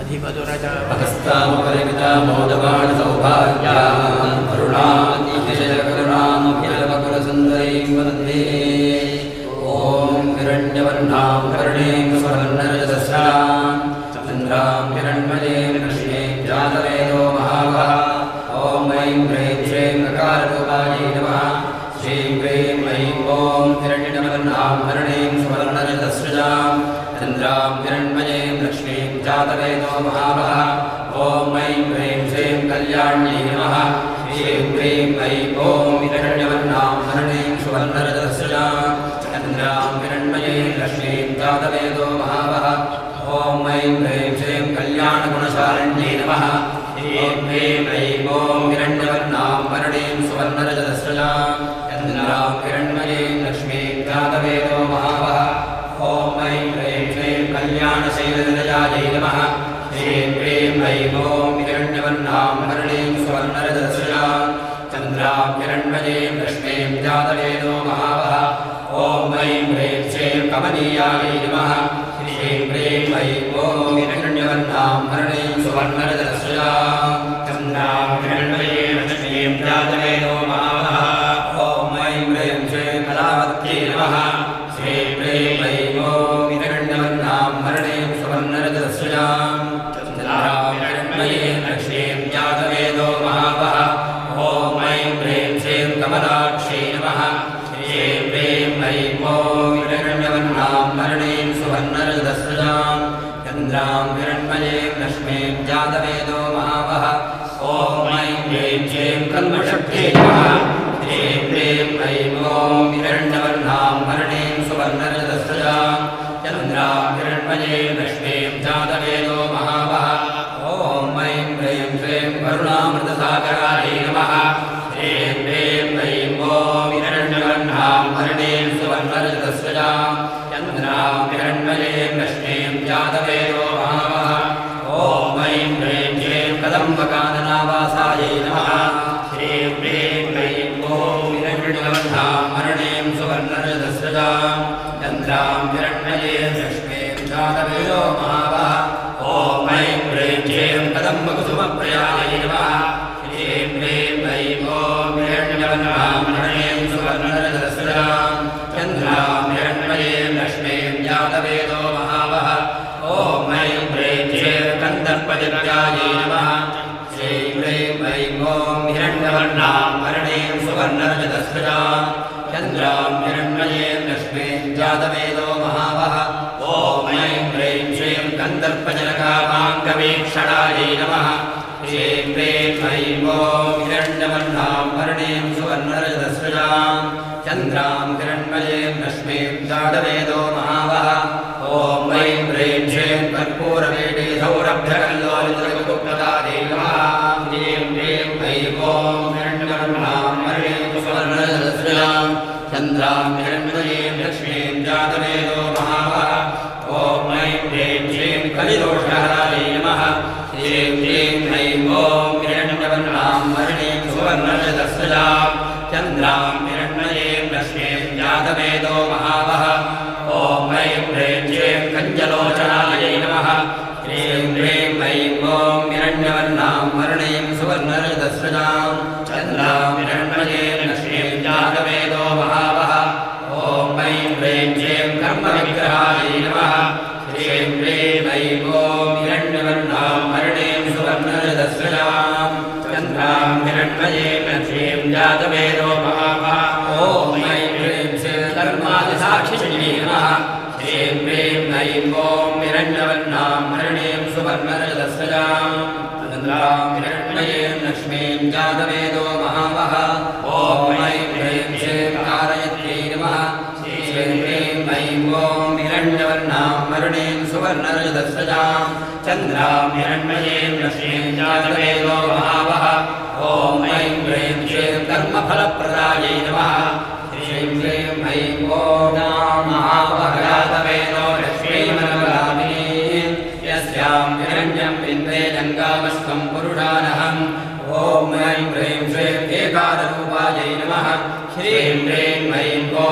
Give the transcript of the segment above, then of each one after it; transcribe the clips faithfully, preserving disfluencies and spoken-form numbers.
हस्तामुपरिमितामोदवाणसौभाग्याम् करुणातिशयकरुणामभिलवकुलसुन्दरीं वन्दे। ॐ हिरण्यवर्णां कर्णीं सुवर्णरजतस्रजां चन्द्रां हिरण्मयीं कृष्णीं जातवेदो महावः। ॐ ऐं ह्रीं श्रीं ककाररूपायै नमः। श्रीं ह्रीं ऐं ॐ हिरण्यवर्णां कर्णीं सुवर्णरजतस्रजां चन्द्रां हिरण्मयीं लक्ष्मीं जातवेदो महावः। ॐ ऐं ह्रीं श्रीं कल्याण्यै नमः। श्रीं ह्रीं ऐं ॐ हिरण्यवर्णां कर्णीं सुवर्णरजतस्रजां चन्द्रां हिरण्मयीं लक्ष्मीं जातवेदो महावः। ॐ ऐं ह्रीं श्रीं कल्याणगुणशालिन्यै नमः। श्रीं ह्रीं ऐं ॐ हिरण्यवर्णां कर्णीं सुवर्णरजतस्रजां चन्द्रां हिरण्मयीं लक्ष्मीं जातवेदो महावः। ॐ ऐं ह्रीं श्रीं कल्याणशैलनिलयायै नमः। श्रीं ह्रीं ऐं ॐ हिरण्यवर्णां कर्णीं सुवर्णरजतस्रजां चन्द्रां हिरण्मयीं लक्ष्मीं जातवेदो महावः। ॐ ऐं ह्रीं श्रीं कमनीयायै नमः। श्रीं ह्रीं ऐं ॐ हिरण्यवर्णां कर्णीं सुवर्णरजतस्रजां चन्द्रां हिरण्मयीं लक्ष्मीं जातवेदो महावः। ॐ ऐं ह्रीं श्रीं कलावत्यै नमः। श्रीं ह्रीं ऐं ॐ हिरण्यवर्णां कर्णीं सुवर्णरजतस्रजां चन्द्रां हिरण्मयीं लक्ष्मीं जातवेदो महावः। ॐ ऐं ह्रीं श्रीं कमलाक्ष्यै नमः। श्रीं ह्रीं ऐं ॐ हिरण्यवर्णां कर्णीं सुवर्णरजतस्रजां चन्द्रां हिरण्मयीं लक्ष्मीं जातवेदो महावः। ॐ ऐं ह्रीं श्रीं कल्मषक्त्यै नमः। श्रीं ह्रीं ऐं ॐ हिरण्यवर्णां कर्णीं सुवर्णरजतस्रजां चन्द्रां हिरण्मयीं लक्ष्मीं जातवेदो महावः। ॐ ऐं ह्रीं श्रीं करुणामृतसागरायै नमः। श्रीं ह्रीं ऐं ॐ हिरण्यवर्णां कर्णीं सुवर्णरजतस्रजां चन्द्रां हिरण्मयीं लक्ष्मीं जातवेदो महावः। ॐ ऐं ह्रीं श्रीं कदम्बकाननावासायै नमः। श्रीं ह्रीं ऐं ॐ हिरण्यवर्णां कर्णीं सुवर्णरजतस्रजां चन्द्रां हिरण्मयीं लक्ष्मीं जातवेदो महावः। ॐ ऐं ह्रीं श्रीं कदम्बकुसुमप्रियायै नमः। श्रीं ह्रीं ऐं ॐ हिरण्यवर्णां कर्णीं सुवर्णरजतस्रजां चन्द्रां हिरण्मयीं लक्ष्मीं जातवेदो महावः। ॐ ऐं ह्रीं श्रीं कन्दर्पदिव्यायै नमः। श्रीं ह्रीं ऐं ॐ हिरण्यवर्णां कर्णीं सुवर्णरजतस्रजां चन्द्रां हिरण्मयीं लक्ष्मीं जातवेदो महावः। ॐ ऐं ह्रीं श्रीं कन्दर्पजनकामाङ्गवीक्षणायै नमः। श्रीं ह्रीं ऐं ॐ हिरण्यवर्णां कर्णीं सुवर्णरजतस्रजां चन्द्रां हिरण्मयीं लक्ष्मीं जातवेदो महावः। ॐ ऐं ह्रीं श्रीं कर्पूरवीडीसौरभ्यकल्लोलितगुप्तदायै नमः। श्रीं ह्रीं ऐं ॐ हिरण्यवर्णां कर्णीं सुवर्णरजतस्रजां चन्द्रां हिरण्मयीं लक्ष्मीं जातवेदो महावः। ॐ ऐं ह्रीं श्रीं कलिदोषहरायै नमः। श्रीं ह्रीं ऐं ॐ हिरण्यवर्णां कर्णीं सुवर्णरजतस्रजां चन्द्रां हिरण्मयीं लक्ष्मीं जातवेदो महावः। ॐ ऐं ह्रीं श्रीं कञ्जलोचनायै नमः। श्रीं ह्रीं ऐं ॐ हिरण्यवर्णां कर्णीं सुवर्णरजतस्रजां चन्द्रां हिरण्मयीं लक्ष्मीं जातवेदो महावः। ॐ ऐं ह्रीं श्रीं कर्मविग्रहायै नमः। श्रीं ह्रीं ऐं ॐ हिरण्यवर्णां कर्णीं सुवर्णरजतस्रजां चन्द्रां हिरण्मयीं लक्ष्मीं जातवेदो महावः। ॐ ऐं ह्रीं श्रीं कर्मादिसाक्षिण्यै नमः। श्रीं ह्रीं ऐं ॐ हिरण्यवर्णां कर्णीं सुवर्णरजतस्रजां चन्द्रां हिरण्मयीं लक्ष्मीं जातवेदो महावः। ॐ ऐं ह्रीं श्रीं कारयत्यै नमः। श्रीं ह्रीं ऐं ॐ हिरण्यवर्णां कर्णीं सुवर्णरजतस्रजां चन्द्रां हिरण्मयीं लक्ष्मीं जातवेदो महावः। ॐ ऐं ह्रीं श्रीं कर्मफलप्रदायै नमः। श्रीं ह्रीं ऐं ॐ महावहजातवेदो लक्ष्मीमनवगामिनी यस्यां हिरण्यं विन्द्वे जङ्गामस्त्वं पुरुषानहम्। ॐ ऐं ह्रीं श्रीं एकाररूपायै नमः। श्रीं ह्रीं ऐं ॐ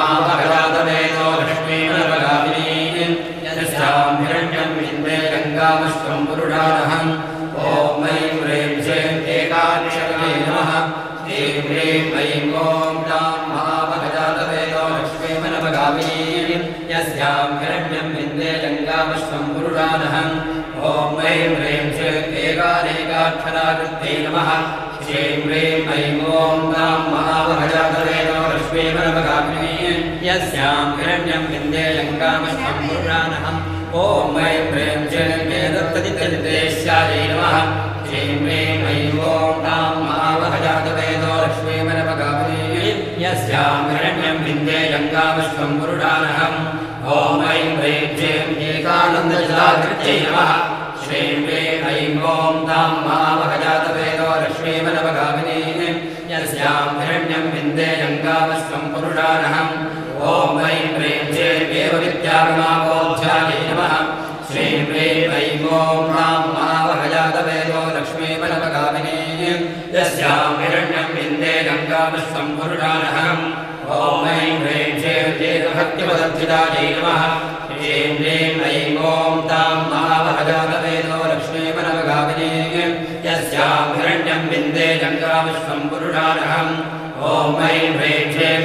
महावहजातवेदो लक्ष्मीमनवगामिनी यस्यां हिरण्यं विन्द्वे गङ्गा जङ्गामश्वं पुरुषानहम् ॐ ऐं ह्रीं श्रीं एकाक्षराय नमः श्रीं ह्रीं ऐं ॐ तां महामहजातवेदो लक्ष्मीमनवगामिनीं यस्यां हिरण्यं विन्दे जङ्गामश्वं पुरुषानहम् ॐ ऐं ह्रीं श्रीं एकानेकाक्षराकृत्यै नमः श्रीं ह्रीं ऐं ॐ तां महामहजातवेदो लक्ष्मीमनवगामिनीं यस्यां हिरण्यं विन्दे जङ्गामश्वं पुरुषानहम् ॐ ऐं ह्रीं श्रीं एतत्तदितनिर्देश्यायै नमः श्रीं ह्रीं ऐं ॐ तां महामहजातवेदो लक्ष्मीमनवगामिनीं यस्यां हिरण्यं विन्दे जङ्गामश्वं पुरुषानहम् ॐ ऐं ह्रीं श्रीं एकानन्दजलाकृत्यै नमः श्रीं ह्रीं ऐं ॐ तां महामहजातवेदो लक्ष्मीमनवगामिनीं यस्यां हिरण्यं विन्दे जङ्गामश्वं पुरुषानहम् ॐ ऐं ह्रीं श्रीं एवविद्यागमाबोध्यायै नमः श्रीं ह्रीं ऐं ॐ तां महामहजातवेदो लक्ष्मीमनवगामिनीं यस्यां हिरण्यं विन्दे जङ्गामश्वं पुरुषानहम् ॐ ऐं ह्रीं श्रीं एकभक्तिपदर्जितायै नमः श्रीं ह्रीं ऐं ॐ तां महामहजातवेदो लक्ष्मीमनवगामिनीं यस्यां हिरण्यं विन्दे जङ्गामश्वं पुरुषानहम् ॐ ऐं ह्रीं श्रीं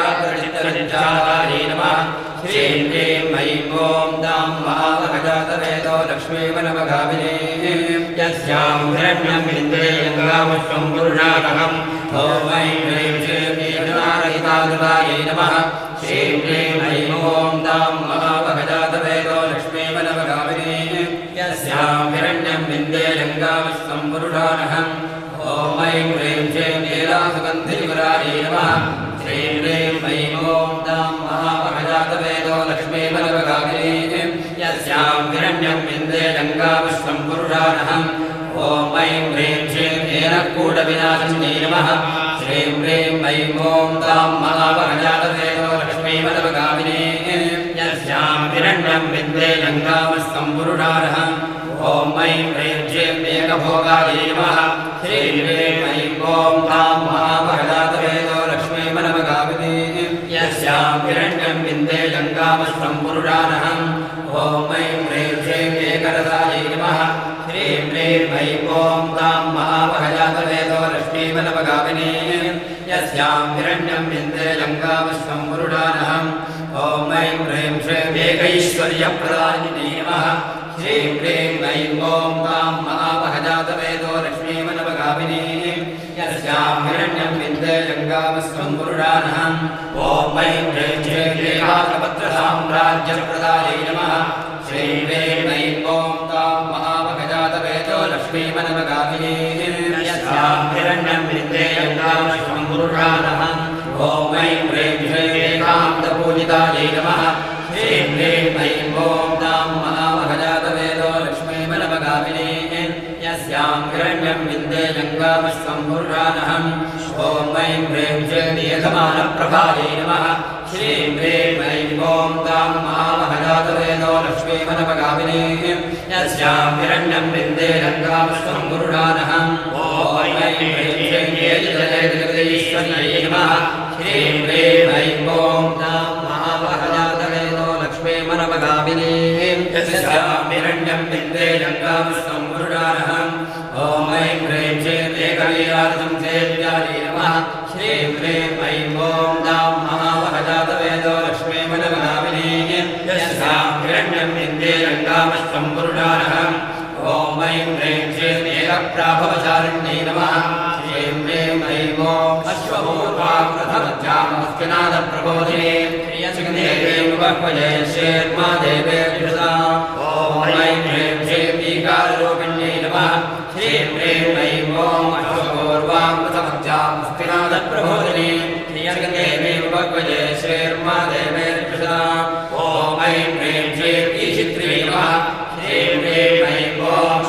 एकाग्रचित्तरञ्चालायै नमः श्रीं ह्रीं ऐं ॐ तां महामहजातवेदो लक्ष्मीमनवगामिनीं यस्यां हिरण्यं विन्दे जङ्गामश्वं पुरुषानहम् ॐ ऐं ह्रीं श्रीं एकनारहितादुरायै नमः श्रीं ह्रीं ऐं ॐ तां महामहजातवेदो लक्ष्मीमनवगामिनीं यस्यां हिरण्यं विन्दे जङ्गामश्वं पुरुषानहम् ॐ ऐं ह्रीं श्रीं लीलासुगन्धिविवरायै नमः श्रीं ह्रीं ऐं ॐ तां महामहजातवेदो लक्ष्मीमनवगामिनीं यस्यां हिरण्यं विन्दे जङ्गामश्वं पुरुषानहम् ॐ ऐं ह्रीं श्रीं येनकूटविनाशिन्यै नमः श्रीं ह्रीं ऐं ॐ तां महामहजातवेदो लक्ष्मीमनवगामिनीं यस्यां हिरण्यं विन्दे जङ्गामश्वं पुरुषानहम् ॐ ऐं ह्रीं श्रीं एकभोगायै नमः श्रीं ह्रीं ऐं ॐ तां महामहजातवेदो लक्ष्मीमनवगामिनीं यस्यां हिरण्यं विन्दे जङ्गामश्वं पुरुषानहम् ॐ ऐं ह्रीं श्रीं एकरसायै नमः श्रीं ह्रीं ऐं ॐ तां महामहजातवेदो लक्ष्मीमनवगामिनीं यस्यां हिरण्यं विन्दे जङ्गामश्वं पुरुषानहम् ॐ ऐं ह्रीं श्रीं एकैश्वर्यप्रदायिनी नमः श्रीं ह्रीं ऐं ॐ तां महामहजातवेदो लक्ष्मीमनवगामिनीं यस्यां हिरण्यं विन्दे जङ्गामश्वं पुरुषानहम् ॐ ऐं ह्रीं श्रीं एकाकपत्रसाम्राज्यप्रदायै नमः श्रीं ह्रीं ऐं ॐ तां महामहजातवेदो लक्ष्मीमनवगामिनीं यस्यां हिरण्यं विन्दे जङ्गामश्वं पुरुषानहम् ॐ ऐं ह्रीं श्रीं एकान्तपूजितायै नमः श्रीं ह्रीं ऐं ॐ तां महामहजातवेदो लक्ष्मीमनवगामिनीं यस्यां हिरण्यं विन्दे जङ्गामश्वं पुरुषानहम् ॐ ऐं ह्रीं श्रीं एकमानप्रभायै नमः श्रीं ह्रीं ऐं ॐ तां महामहजातवेदो लक्ष्मीमनवगामिनीं यस्यां हिरण्यं विन्दे जङ्गामश्वं पुरुषानहम् ॐ ऐं ह्रीं श्रीं एजलजयजगदीश्वर्यै नमः श्रीं ह्रीं ऐं ॐ तां महामहजातवेदो लक्ष्मीमनवगामिनीं यस्यां हिरण्यं विन्दे जङ्गामश्वं पुरुषानहम् ॐ ऐं ह्रीं श्रीं एकवीराजसंसेव्यायै नमः श्रीं ह्रीं ऐं ॐ तां महामहजातवेदो लक्ष्मीमनवगामिनीं यस्यां हिरण्यं विन्दे जङ्गामश्वं पुरुषानहम् ॐ ऐं ह्रीं श्रीं एकप्राभवचारिण्यै नमः श्रीं ह्रीं ऐं ॐ अश्वभूत्वाकृतमध्यामस्तिनादप्रबोधिने श्रीयसुगन्धेवेमुपह्वये श्रीर्मादेवेभ्यसा ॐ ऐं ह्रीं श्रीं ईकाररूपिण्यै नमः श्रीं ह्रीं ऐं ॐ अश्वपूर्वाकृतमध्यामस्तिनादप्रबोधिने श्रीयसुगन्धेवेमुपह्वये श्रीर्मादेवेभ्यसा ॐ ऐं ह्रीं श्रीं ईशित्र्यै नमः श्रीं ह्रीं ऐं ॐ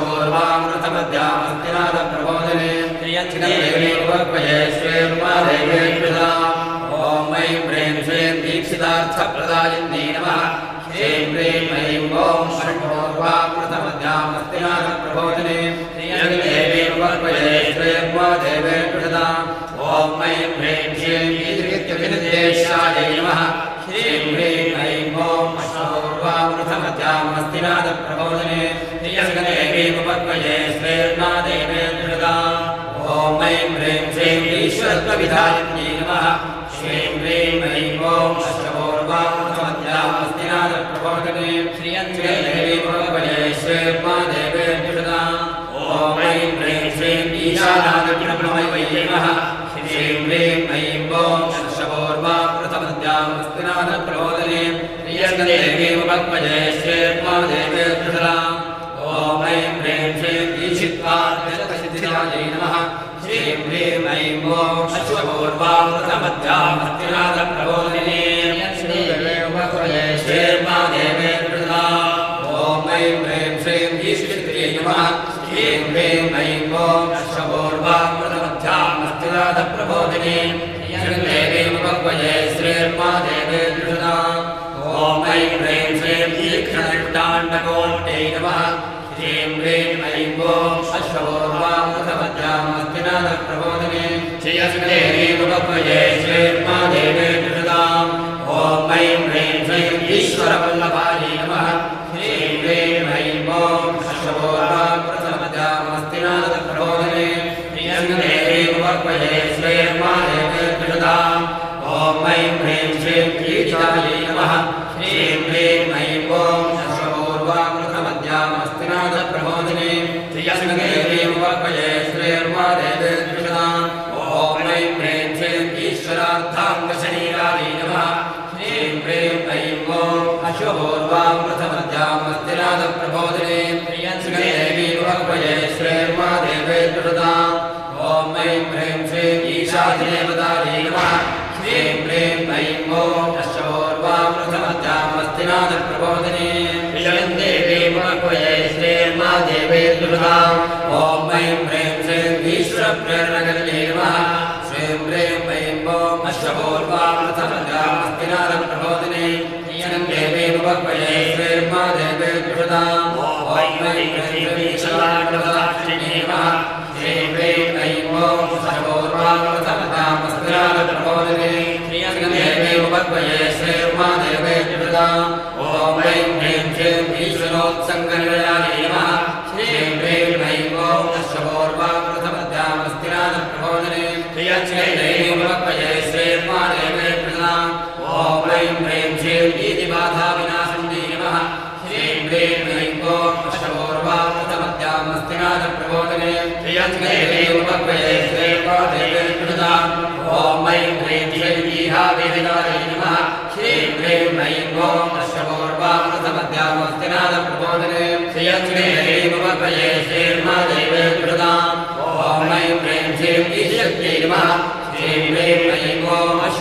अश्वपूर्वाकृतमध्यामस्तिनादप्रबोधिने श्रीयसुगन्धेवेमुपह्वये श्रीर्मादेवेभ्यसा ॐ ऐं ह्रीं श्रीं दीक्षितार्थप्रदायिन्यै नमः श्रीं ह्रीं ऐं ॐ अश्वपूर्वाकृतमध्यामस्तिनादप्रबोधिने श्रीयसुगन्धेवेमुपह्वये श्रीर्मादेवेभ्यसा ॐ ऐं ह्रीं श्रीं ईदृत्यभिनिर्देशायै नमः श्रीं ह्रीं ऐं ॐ अश्वपूर्वाकृतमध्यामस्तिनादप्रबोधिने ईशत्वविधायन्यै नमः श्रीं ह्रीं ऐं ॐ अष्टमोर्वामस्तिनादप्रबोधने श्रियञ्जयदेवी भगवते श्रीर्मादेवेभ्युषदाम् ॐ ऐं ह्रीं श्रीं ईशानादप्रभवै नमः श्रीं ह्रीं ऐं ॐ अष्टमोर्वामस्तिनादप्रबोधने श्रियञ्जयदेवी भगवते श्रीर्मादेवेभ्युषदाम् ॐ ऐं ह्रीं श्रीं ईशित्वार्जतसिद्धिदायै नमः श्रीं ह्रीं ऐं ॐ अश्वपूर्वामृतमध्यामस्तिनादप्रबोधिने श्रीर्मादेवेभ्युषदाम् ॐ ऐं ह्रीं श्रीं ईश्वरित्यै नमः श्रीं ह्रीं ऐं ॐ अश्वपूर्वामृतमध्यामस्तिनादप्रबोधिने श्रीदेवी भगवते श्रीर्मादेवेभ्युषदाम् ॐ ऐं ह्रीं श्रीं ईक्षणष्टाण्डकोट्यै नमः श्रीं ह्रीं ऐं ॐ अश्वपूर्वामृतमध्यामस्तिनादप्रबोधिने श्रीदेवी भगवते श्रीर्मादेवेभ्युषदाम् ॐ ऐं ह्रीं श्रीं ईश्वरवल्लभायै नमः श्रीं ह्रीं ऐं ॐ अश्वपूर्वामृतमध्यामस्तिनादप्रबोधिने श्रीदेवी भगवते श्रीर्मादेवेभ्युषदाम् ॐ ऐं ह्रीं श्रीं कीर्तिदायै नमः श्रीं ह्रीं ऐं ॐ अश्वपूर्वामृतमध्यामस्तिनादप्रबोधिने श्रीदेवी भगवते श्रीर्मादेवेभ्युषदाम् ॐ ऐं ह्रीं श्रीं ईश्वरार्थाङ्गशरीरायै नमः श्रीं ह्रीं ऐं ॐ अश्वपूर्वामृतमध्यामस्तिनादप्रबोधिने श्रीदेवी भगवते श्रीर्मादेवेभ्युषदाम् ॐ ऐं ह्रीं श्रीं ईशादिदेवतायै नमः श्रीं ह्रीं ऐं ॐ अश्वपूर्वामृतमध्यामस्तिनादप्रबोधिने श्रीदेवी भगवते श्रीर्मादेवेभ्युषदाम् ॐ ऐं ह्रीं श्रीं ईश्वरप्रेरणकर्यै नमः श्रीं ह्रीं ऐं ॐ अश्वपूर्वामृतमध्यामस्तिनादप्रबोधिने श्रीदेवी भगवते श्रीर्मादेवेभ्युषदाम् ॐ ऐं ह्रीं श्रीं ईश्वरार्थसाक्षिण्यै नमः श्रीं ह्रीं ऐं ॐ अश्वपूर्वामृतमध्यामस्तिनादप्रबोधिने श्रीदेवी भगवते श्रीर्मादेवेभ्युषदाम् ॐ ऐं ह्रीं श्रीं ईश्वरोत्सङ्गनिलयायै नमः श्रीं ह्रीं ऐं ॐ अश्वपूर्वामृतमध्यामस्तिनादप्रबोधिने श्रीदेवी भगवते श्रीर्मादेवेभ्युषदाम् ॐ ऐं ह्रीं श्रीं नीतिबाधाविनाशिन्यै नमः श्रीं ह्रीं ऐं ॐ अश्वपूर्वामृतमध्यामस्तिनादप्रबोधिने श्रीदेवी भगवते श्रीर्मादेवेभ्युषदाम् ॐ ऐं ह्रीं श्रीं ईहावेदितायै नमः श्रीं ह्रीं ऐं ॐ अश्वपूर्वामृतमध्यामस्तिनादप्रबोधिने श्रीदेवी भगवते श्रीर्मादेवेभ्युषदाम् ॐ ऐं ह्रीं श्रीं ईशत्यै नमः श्रीं ह्रीं ऐं ॐ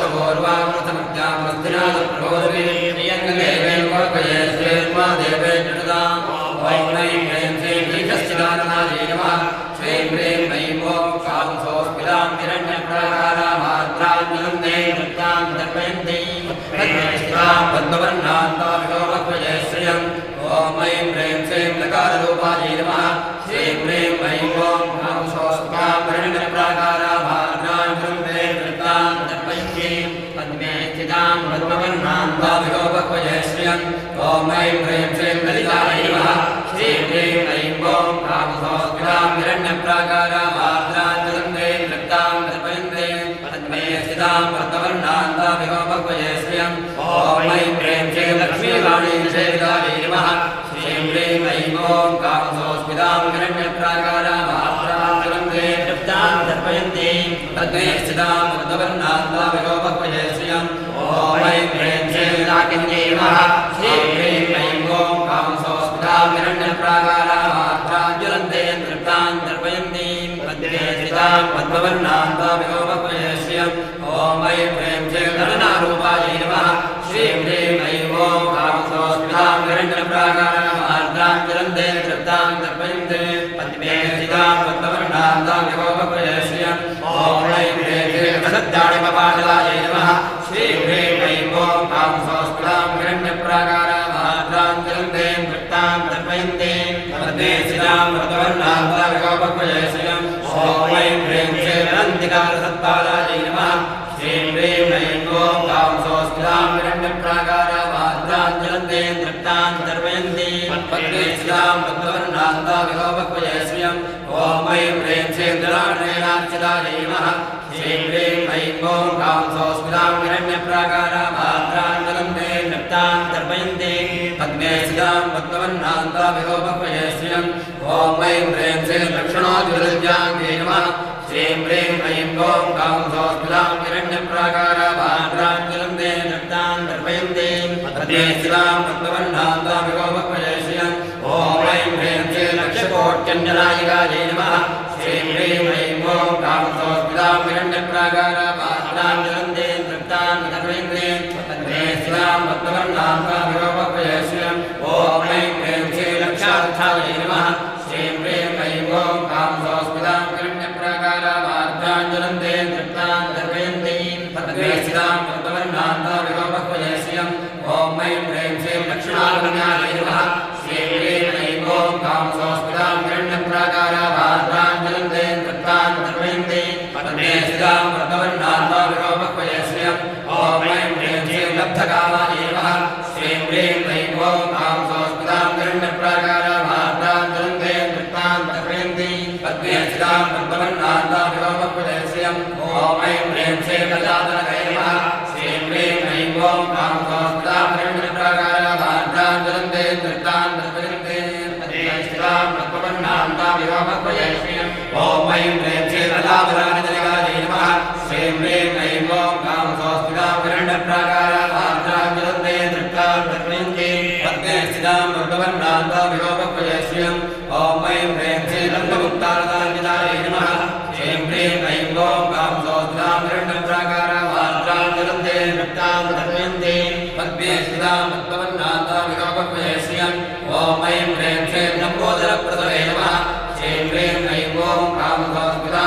अश्वपूर्वामृतमध्यामस्तिनादप्रबोधिने श्रीदेवी भगवते श्रीर्मादेवेभ्युषदाम् ॐ ऐं ह्रीं श्रीं ईशश्चिदाननायै नमः श्रीं ह्रीं ऐं ॐ कांसोऽस्मितां हिरण्यप्राकारामात्राञ्जलन्ते नृत्तां दर्पयन्ति पद्मेष्ठां पद्मवर्णान्तां भगवते श्रियम् ॐ ऐं ह्रीं श्रीं लकाररूपायै नमः श्रीं ह्रीं ऐं ॐ कांसोऽस्मितां हिरण्यप्राकारामात्राञ्जलन्ते नृत्तां दर्पयन्ति पद्मेष्ठां पद्मवर्णान्तां भगवते श्रियम् ॐ ऐं ह्रीं श्रीं ललितायै नमः श्रीं ह्रीं ऐं ॐ कांसोऽस्मितां हिरण्यप्राकारामात्राञ्जलन्ते नृत्तां दर्पयन्ते पद्मे स्थितां पद्मवर्णान्तां भगवते श्रियम् ॐ ऐं ह्रीं श्रीं लक्ष्मीवाणी सेवितायै नमः श्रीं ह्रीं ऐं ॐ कांसोऽस्मितां हिरण्यप्राकारामात्राञ्जलन्ते नृत्तां दर्पयन्ति पद्मे स्थितां पद्मवर्णान्तां भगवते श्रियम् ॐ ऐं ह्रीं श्रीं लाकिन्यै नमः श्रीं ह्रीं ऐं ॐ कांसोऽस्मितां हिरण्यप्राकारामात्राञ्जलन्ते नृत्तां दर्पयन्ति पद्मे स्थितां पद्मवर्णान्तां भगवते श्रियम् ॐ ऐं ह्रीं श्रीं गणनारूपायै नमः श्रीं ह्रीं ऐं ॐ कांसोऽस्मितां हिरण्यप्राकारामात्राञ्जलन्ते नृत्तां दर्पयन्ति पद्मे स्थितां पद्मवर्णान्तां भगवते श्रियम् ॐ ऐं ह्रीं श्रीं प्रसद्दाणिमपाटलायै नमः श्रीं ह्रीं ऐं ॐ कांसोऽस्मितां हिरण्यप्राकारामात्राञ्जलन्ते नृत्तां दर्पयन्ति पद्मे स्थितां पद्मवर्णान्तां भगवते श्रियम् ॐ ऐं ह्रीं श्रीं अनन्तिकारसत्पालायै नमः श्रीं ह्रीं ऐं ॐ कांसोऽस्मितां हिरण्यप्राकारामात्राञ्जलन्ते नृत्तां दर्पयन्ति पद्मे स्थितां पद्मवर्णान्तां भगवते श्रियम् ॐ ऐं ह्रीं श्रीं दलाढ्रेणार्चितायै नमः श्रीं ह्रीं ऐं ॐ कांसोऽस्मितां हिरण्यप्राकाराभाद्राञ्जलं ते नृप्तां तर्पयन्ति पद्मे स्थितां पद्मवर्णान्ताभिरोपक्वये श्रियम् ॐ ऐं ह्रीं श्रीं दक्षिणोज्ज्वलज्ञाङ्गे नमः श्रीं ह्रीं ऐं ॐ कांसोऽस्मितां हिरण्यप्राकाराभाद्राञ्जलं ते नृप्तां तर्पयन्ति पद्मे स्थितां पद्मवर्णान्ताभिरोपक्वये श्रियम् ॐ ऐं ह्रीं श्रीं लक्षकोट्यञ्जनायिकायै नमः श्रीं ह्रीं ऐं ॐ कांसोऽस्मितां हिरण्यप्राकाराभाद्राञ्जलं ते नृप्तां तर्पयन्ति पद्मे स्थितां पद्मवर्णान्ताभिरोपक्वये श्रियम् ॐ ऐं ह्रीं श्रीं लक्षार्थायै नमः श्रीं ह्रीं ऐं ॐ कांसोऽस्मितां हिरण्यप्राकाराभाद्राञ्जलं ते नृप्तां तर्पयन्ति पद्मे स्थितां पद्मवर्णान्ताभिरोपक्वये श्रियम् ॐ ऐं ह्रीं श्रीं लक्ष्मीनारायणाय नमः श्रीं ह्रीं ऐं ॐ कांसोऽस्मितां हिरण्यप्राकाराभाद्राञ्जलं ते नृप्तां तर्पयन्ति पद्मे स्थितां पद्मवर्णान्ताभिरोपक्वये श्रियम् ॐ ऐं ह्रीं श्रीं लब्धकामाय नमः श्रीं ह्रीं ऐं ॐ कांसोऽस्मितां हिरण्यप्राकाराभाद्राञ्जलं ते नृप्तां तर्पयन्ति पद्मे स्थितां पद्मवर्णान्ताभिरोपक्वये श्रियम् ॐ ऐं ह्रीं श्रीं ललाटनकाय नमः श्रीं ह्रीं ऐं ॐ कांसोऽस्मितां हिरण्यप्राकाराभाद्राञ्जलं ते नृप्तां तर्पयन्ति पद्मे स्थितां पद्मवर्णान्ताभिरोपक्वये श्रियम् ॐ ऐं ह्रीं श्रीं ललाटनकाय नमः श्रीं ह्रीं ऐं ॐ कांसोऽस्मितां हिरण्यप्राकाराभाद्राञ्जलं ते नृप्तां तर्पयन्ति पद्मे स्थितां पद्मवर्णान्ताभिरोपक्वये श्रियम् ॐ ऐं ह्रीं श्रीं लब्धमुक्तारदान्विताय नमः श्रीं ह्रीं ऐं ॐ कांसोऽस्मितां हिरण्यप्राकाराभाद्राञ्जलं ते नृप्तां तर्पयन्ति पद्मे स्थितां पद्मवर्णान्ताभिरोपक्वये श्रियम् ॐ ऐं ह्रीं श्रीं लम्बोदरप्रदवे नमः श्रीं ह्रीं ऐं ॐ कांसोऽस्मितां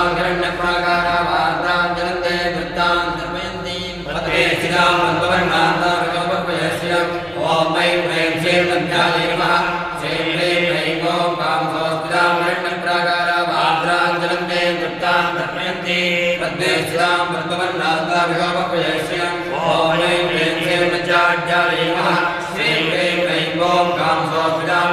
हिरण्यप्राकाराभाद्राञ्जलं ते नृप्तां तर्पयन्ति पद्मे स्थितां पद्मवर्णान्ताभिरोपक्वये श्रियम् ॐ ऐं ह्रीं श्रीं लब्धाय नमः श्रीं ह्रीं ऐं ॐ कांसोऽस्मितां हिरण्यप्राकाराभाद्राञ्जलं ते नृप्तां तर्पयन्ति पद्मे स्थितां पद्मवर्णान्ताभिरोपक्वये श्रियम् ॐ ऐं ह्रीं श्रीं लज्जाढ्याय नमः श्रीं ह्रीं ऐं ॐ कांसोऽस्मितां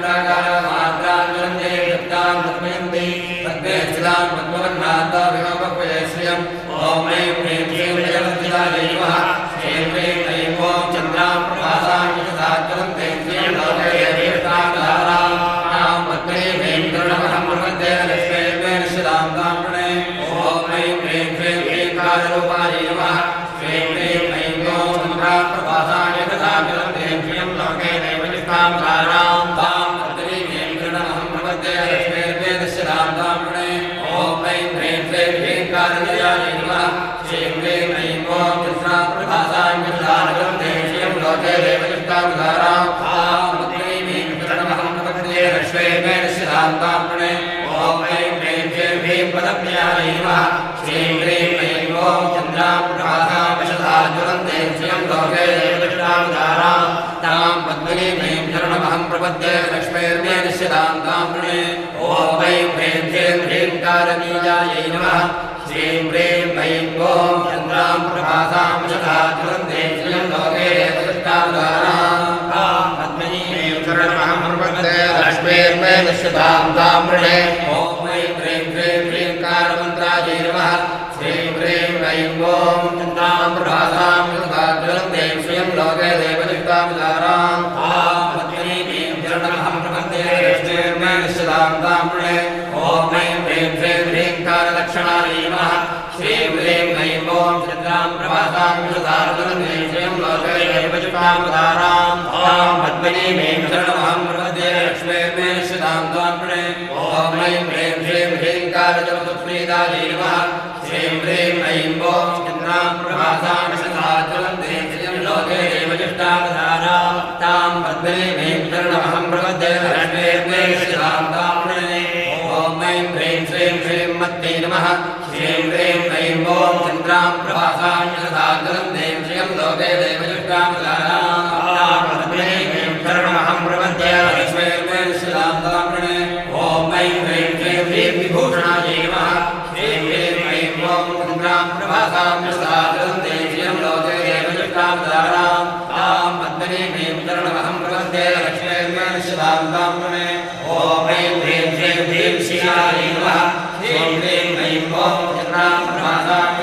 हिरण्यप्राकाराभाद्राञ्जलं ते नृप्तां तर्पयन्ति पद्मे स्थितां पद्मवर्णान्ताभिरोपक्वये श्रियम् ॐ ऐं ह्रीं श्रीं लयवर्धिताय नमः श्रीं ह्रीं ऐं ॐ चन्द्रां प्रभासां यशसाज्वलं ते श्रियं लोके देवतां धारां तां पद्मे ह्रीं करुणमहं प्रपद्ये लक्ष्मीर्मे निश्चितां तां प्रणे ॐ ऐं ह्रीं श्रीं ह्रींकाररूपाय नमः श्रीं ह्रीं ऐं ॐ चन्द्रां प्रभासां यशसाज्वलं ते श्रियं लोके देवतां धारां तां पद्मे ह्रीं करुणमहं प्रपद्ये लक्ष्मीर्मे निश्चितां तां प्रणे ॐ ऐं ह्रीं श्रीं ह्रींकारनिलयाय नमः श्रीं ह्रीं ऐं ॐ चन्द्रां प्रभासां यशसाज्वलं ते श्रियं लोके देवतां धारां तां पद्मे ह्रीं करुणमहं प्रपद्ये लक्ष्मीर्मे निश्चितां तां प्रणे ॐ ऐं ह्रीं श्रीं ह्रींपदप्रियाय नमः श्रीं ह्रीं ऐं ॐ चन्द्रां प्रभासां यशसाज्वलं ते श्रियं लोके देवतां धारां तां पद्मे ह्रीं करुणमहं प्रपद्ये लक्ष्मीर्मे निश्चितां तां प्रणे ॐ ऐं ह्रीं श्रीं ह्रींकारबीजाय नमः श्रीं ह्रीं ऐं ॐ चन्द्रां प्रभासां यशसाज्वलं ते श्रियं लोके देवतां धारां तां पद्मे ह्रीं करुणमहं प्रपद्ये लक्ष्मीर्मे निश्चितां तां प्रणे ॐ ऐं ह्रीं श्रीं ह्रींकारमन्त्राय नमः श्रीं ह्रीं ऐं ॐ चन्द्रां प्रभासां यशसाज्वलं ते श्रियं लोके देवतां धारां तां पद्मे ह्रीं करुणमहं प्रपद्ये लक्ष्मीर्मे निश्चितां तां प्रणे ॐ ऐं ह्रीं श्रीं ह्रींकारलक्षणाय नमः श्रीं ह्रीं ऐं ॐ चन्द्रां प्रभासां यशसाज्वलं ते श्रियं लोके देवतां धारां तां पद्मे ह्रीं करुणमहं प्रपद्ये लक्ष्मीर्मे निश्चितां तां प्रणे ॐ ऐं ह्रीं श्रीं ह्रींकारजलसुप्रीताय नमः श्रीं ह्रीं ऐं ॐ चन्द्रां प्रभासां यशसाज्वलं ते श्रियं लोके देवतां धारां तां पद्मे ह्रीं करुणमहं प्रपद्ये लक्ष्मीर्मे निश्चितां तां प्रणे ॐ ऐं ह्रीं श्रीं श्रीमत्यै नमः श्रीं ह्रीं ऐं ॐ चन्द्रां प्रभासां यशसाज्वलं ते श्रियं लोके देवतां धारां तां पद्मे ह्रीं करुणमहं प्रपद्ये लक्ष्मीर्मे निश्चितां तां प्रणे ॐ ऐं ह्रीं श्रीं ह्रींविभूषणाय नमः श्रीं ह्रीं ऐं ॐ चन्द्रां प्रभासां यशसाज्वलं ते श्रियं लोके देवतां धारां तां पद्मे ह्रीं करुणमहं प्रपद्ये लक्ष्मीर्मे निश्चितां तां प्रणे ॐ ऐं ह्रीं श्रीं ह्रीं शिवाय नमः श्रीं ह्रीं ऐं ॐ चन्द्रां प्रभासां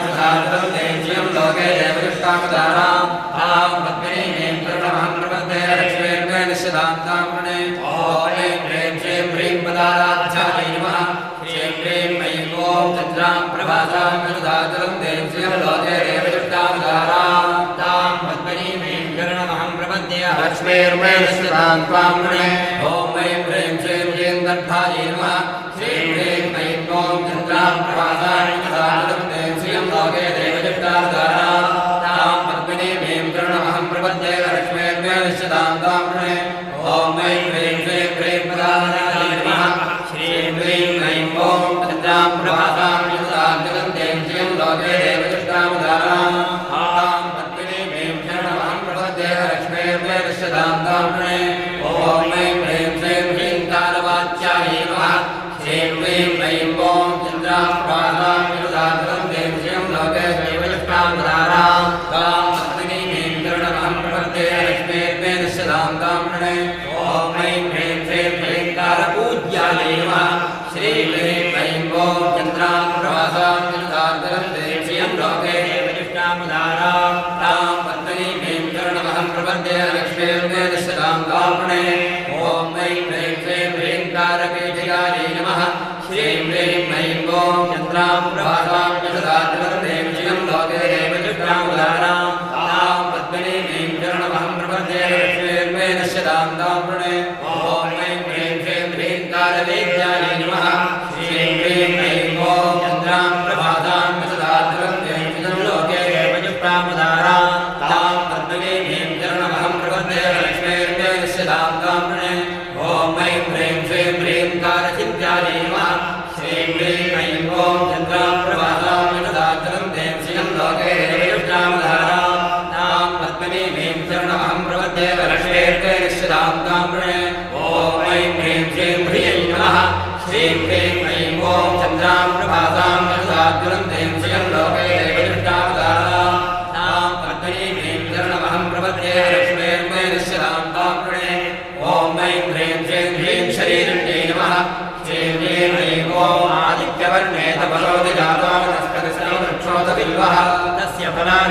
पदाराध्यायै नमः श्रीं क्रीं ऐं ॐ चन्द्रां प्रभासां विदधातरं देव्यं लोके देवदुष्टावतारां तां पद्मनीमीं शरणमहं प्रपद्ये लक्ष्मीर्मेणस्तां त्वां वृणे ॐ ऐं ह्रीं श्रीं ह्रीं गर्भायै नमः श्रीं ह्रीं ऐं ॐ चन्द्रां प्रभासां विदधातरं देव्यं लोके देवदुष्टावतारां तां पद्मनीमीं शरणमहं प्रपद्ये लक्ष्मीर्मेणस्तां त्वां वृणे ॐ ऐं ह्रीं श्रीं ह्रीं पदाराध्यायै नमः श्रीं ह्रीं ऐं ॐ चन्द्रां प्रभासां विदधातरं देव्यं लोके देवदुष्टावतारां तां पद्मनीमीं शरणमहं प्रपद्ये लक्ष्मीर्मेणस्तां त्वां वृणे ॐ ऐं ह्रीं श्रीं ह्रीं कालवाच्यायै नमः श्रीं ह्रीं ऐं ॐ चन्द्रां प्रभासां विदधातरं देव्यं लोके देवदुष्टावतारां तां पद्मनीमीं शरणमहं प्रपद्ये लक्ष्मीर्मेणस्तां त्वां वृणे ॐ ऐं ह्रीं श्रीं ह्रीं कालपूज्यायै नमः श्रीं ह्रीं ऐं ॐ चन्द्रां प्रभासां विदधातरं देव्यं लोके देवदुष्टावतारां तां पद्मनीमीं शरणमहं प्रपद्ये लक्ष्मीर्मेणस्तां त्वां वृणे ॐ ऐं ह्रीं श्रीं ह्रीं कारकेशयायै नमः श्रीं ह्रीं ऐं ॐ चन्द्रां प्रभासां विदधातरं देव्यं लोके देवदुष्टावतारां तां पद्मनीमीं शरणमहं प्रपद्ये लक्ष्मीर्मेणस्तां त्वां वृणे ॐ ऐं ह्रीं श्रीं ह्रीं कालवेद्यायै नमः श्रीं ह्रीं ऐं ॐ चन्द्रां प्रभासां विदधातरं देव्यं लोके देवदुष्टावतारां तां पद्मनीमीं शरणमहं प्रपद्ये लक्ष्मीर्मेणस्तां त्वां वृणे ॐ ऐं ह्रीं श्रीं ह्रीं कालचिन्त्यायै नमः श्रीं ह्रीं ऐं ॐ चन्द्रां प्रभासां विदधातरं देव्यं लोके देवदुष्टावतारां तां पद्मनीमीं शरणमहं प्रपद्ये लक्ष्मीर्मेणस्तां त्वां वृणे ॐ ऐं ह्रीं श्रीं ह्रीं नमः श्रीं ह्रीं ऐं ॐ चन्द्रां प्रभासां विदधातरं देव्यं लोके देवदुष्टावतारां तां पद्मनीमीं शरणमहं प्रपद्ये लक्ष्मीर्मेणस्तां त्वां वृणे ॐ ऐं ह्रीं श्रीं ह्रीं शरीरण्यै नमः श्रीं ह्रीं ऐं ॐ आदित्यवर्णे तपसोऽधि जातो वनस्पतिस्तं वृक्षोऽधबिल्वः तस्य फलानि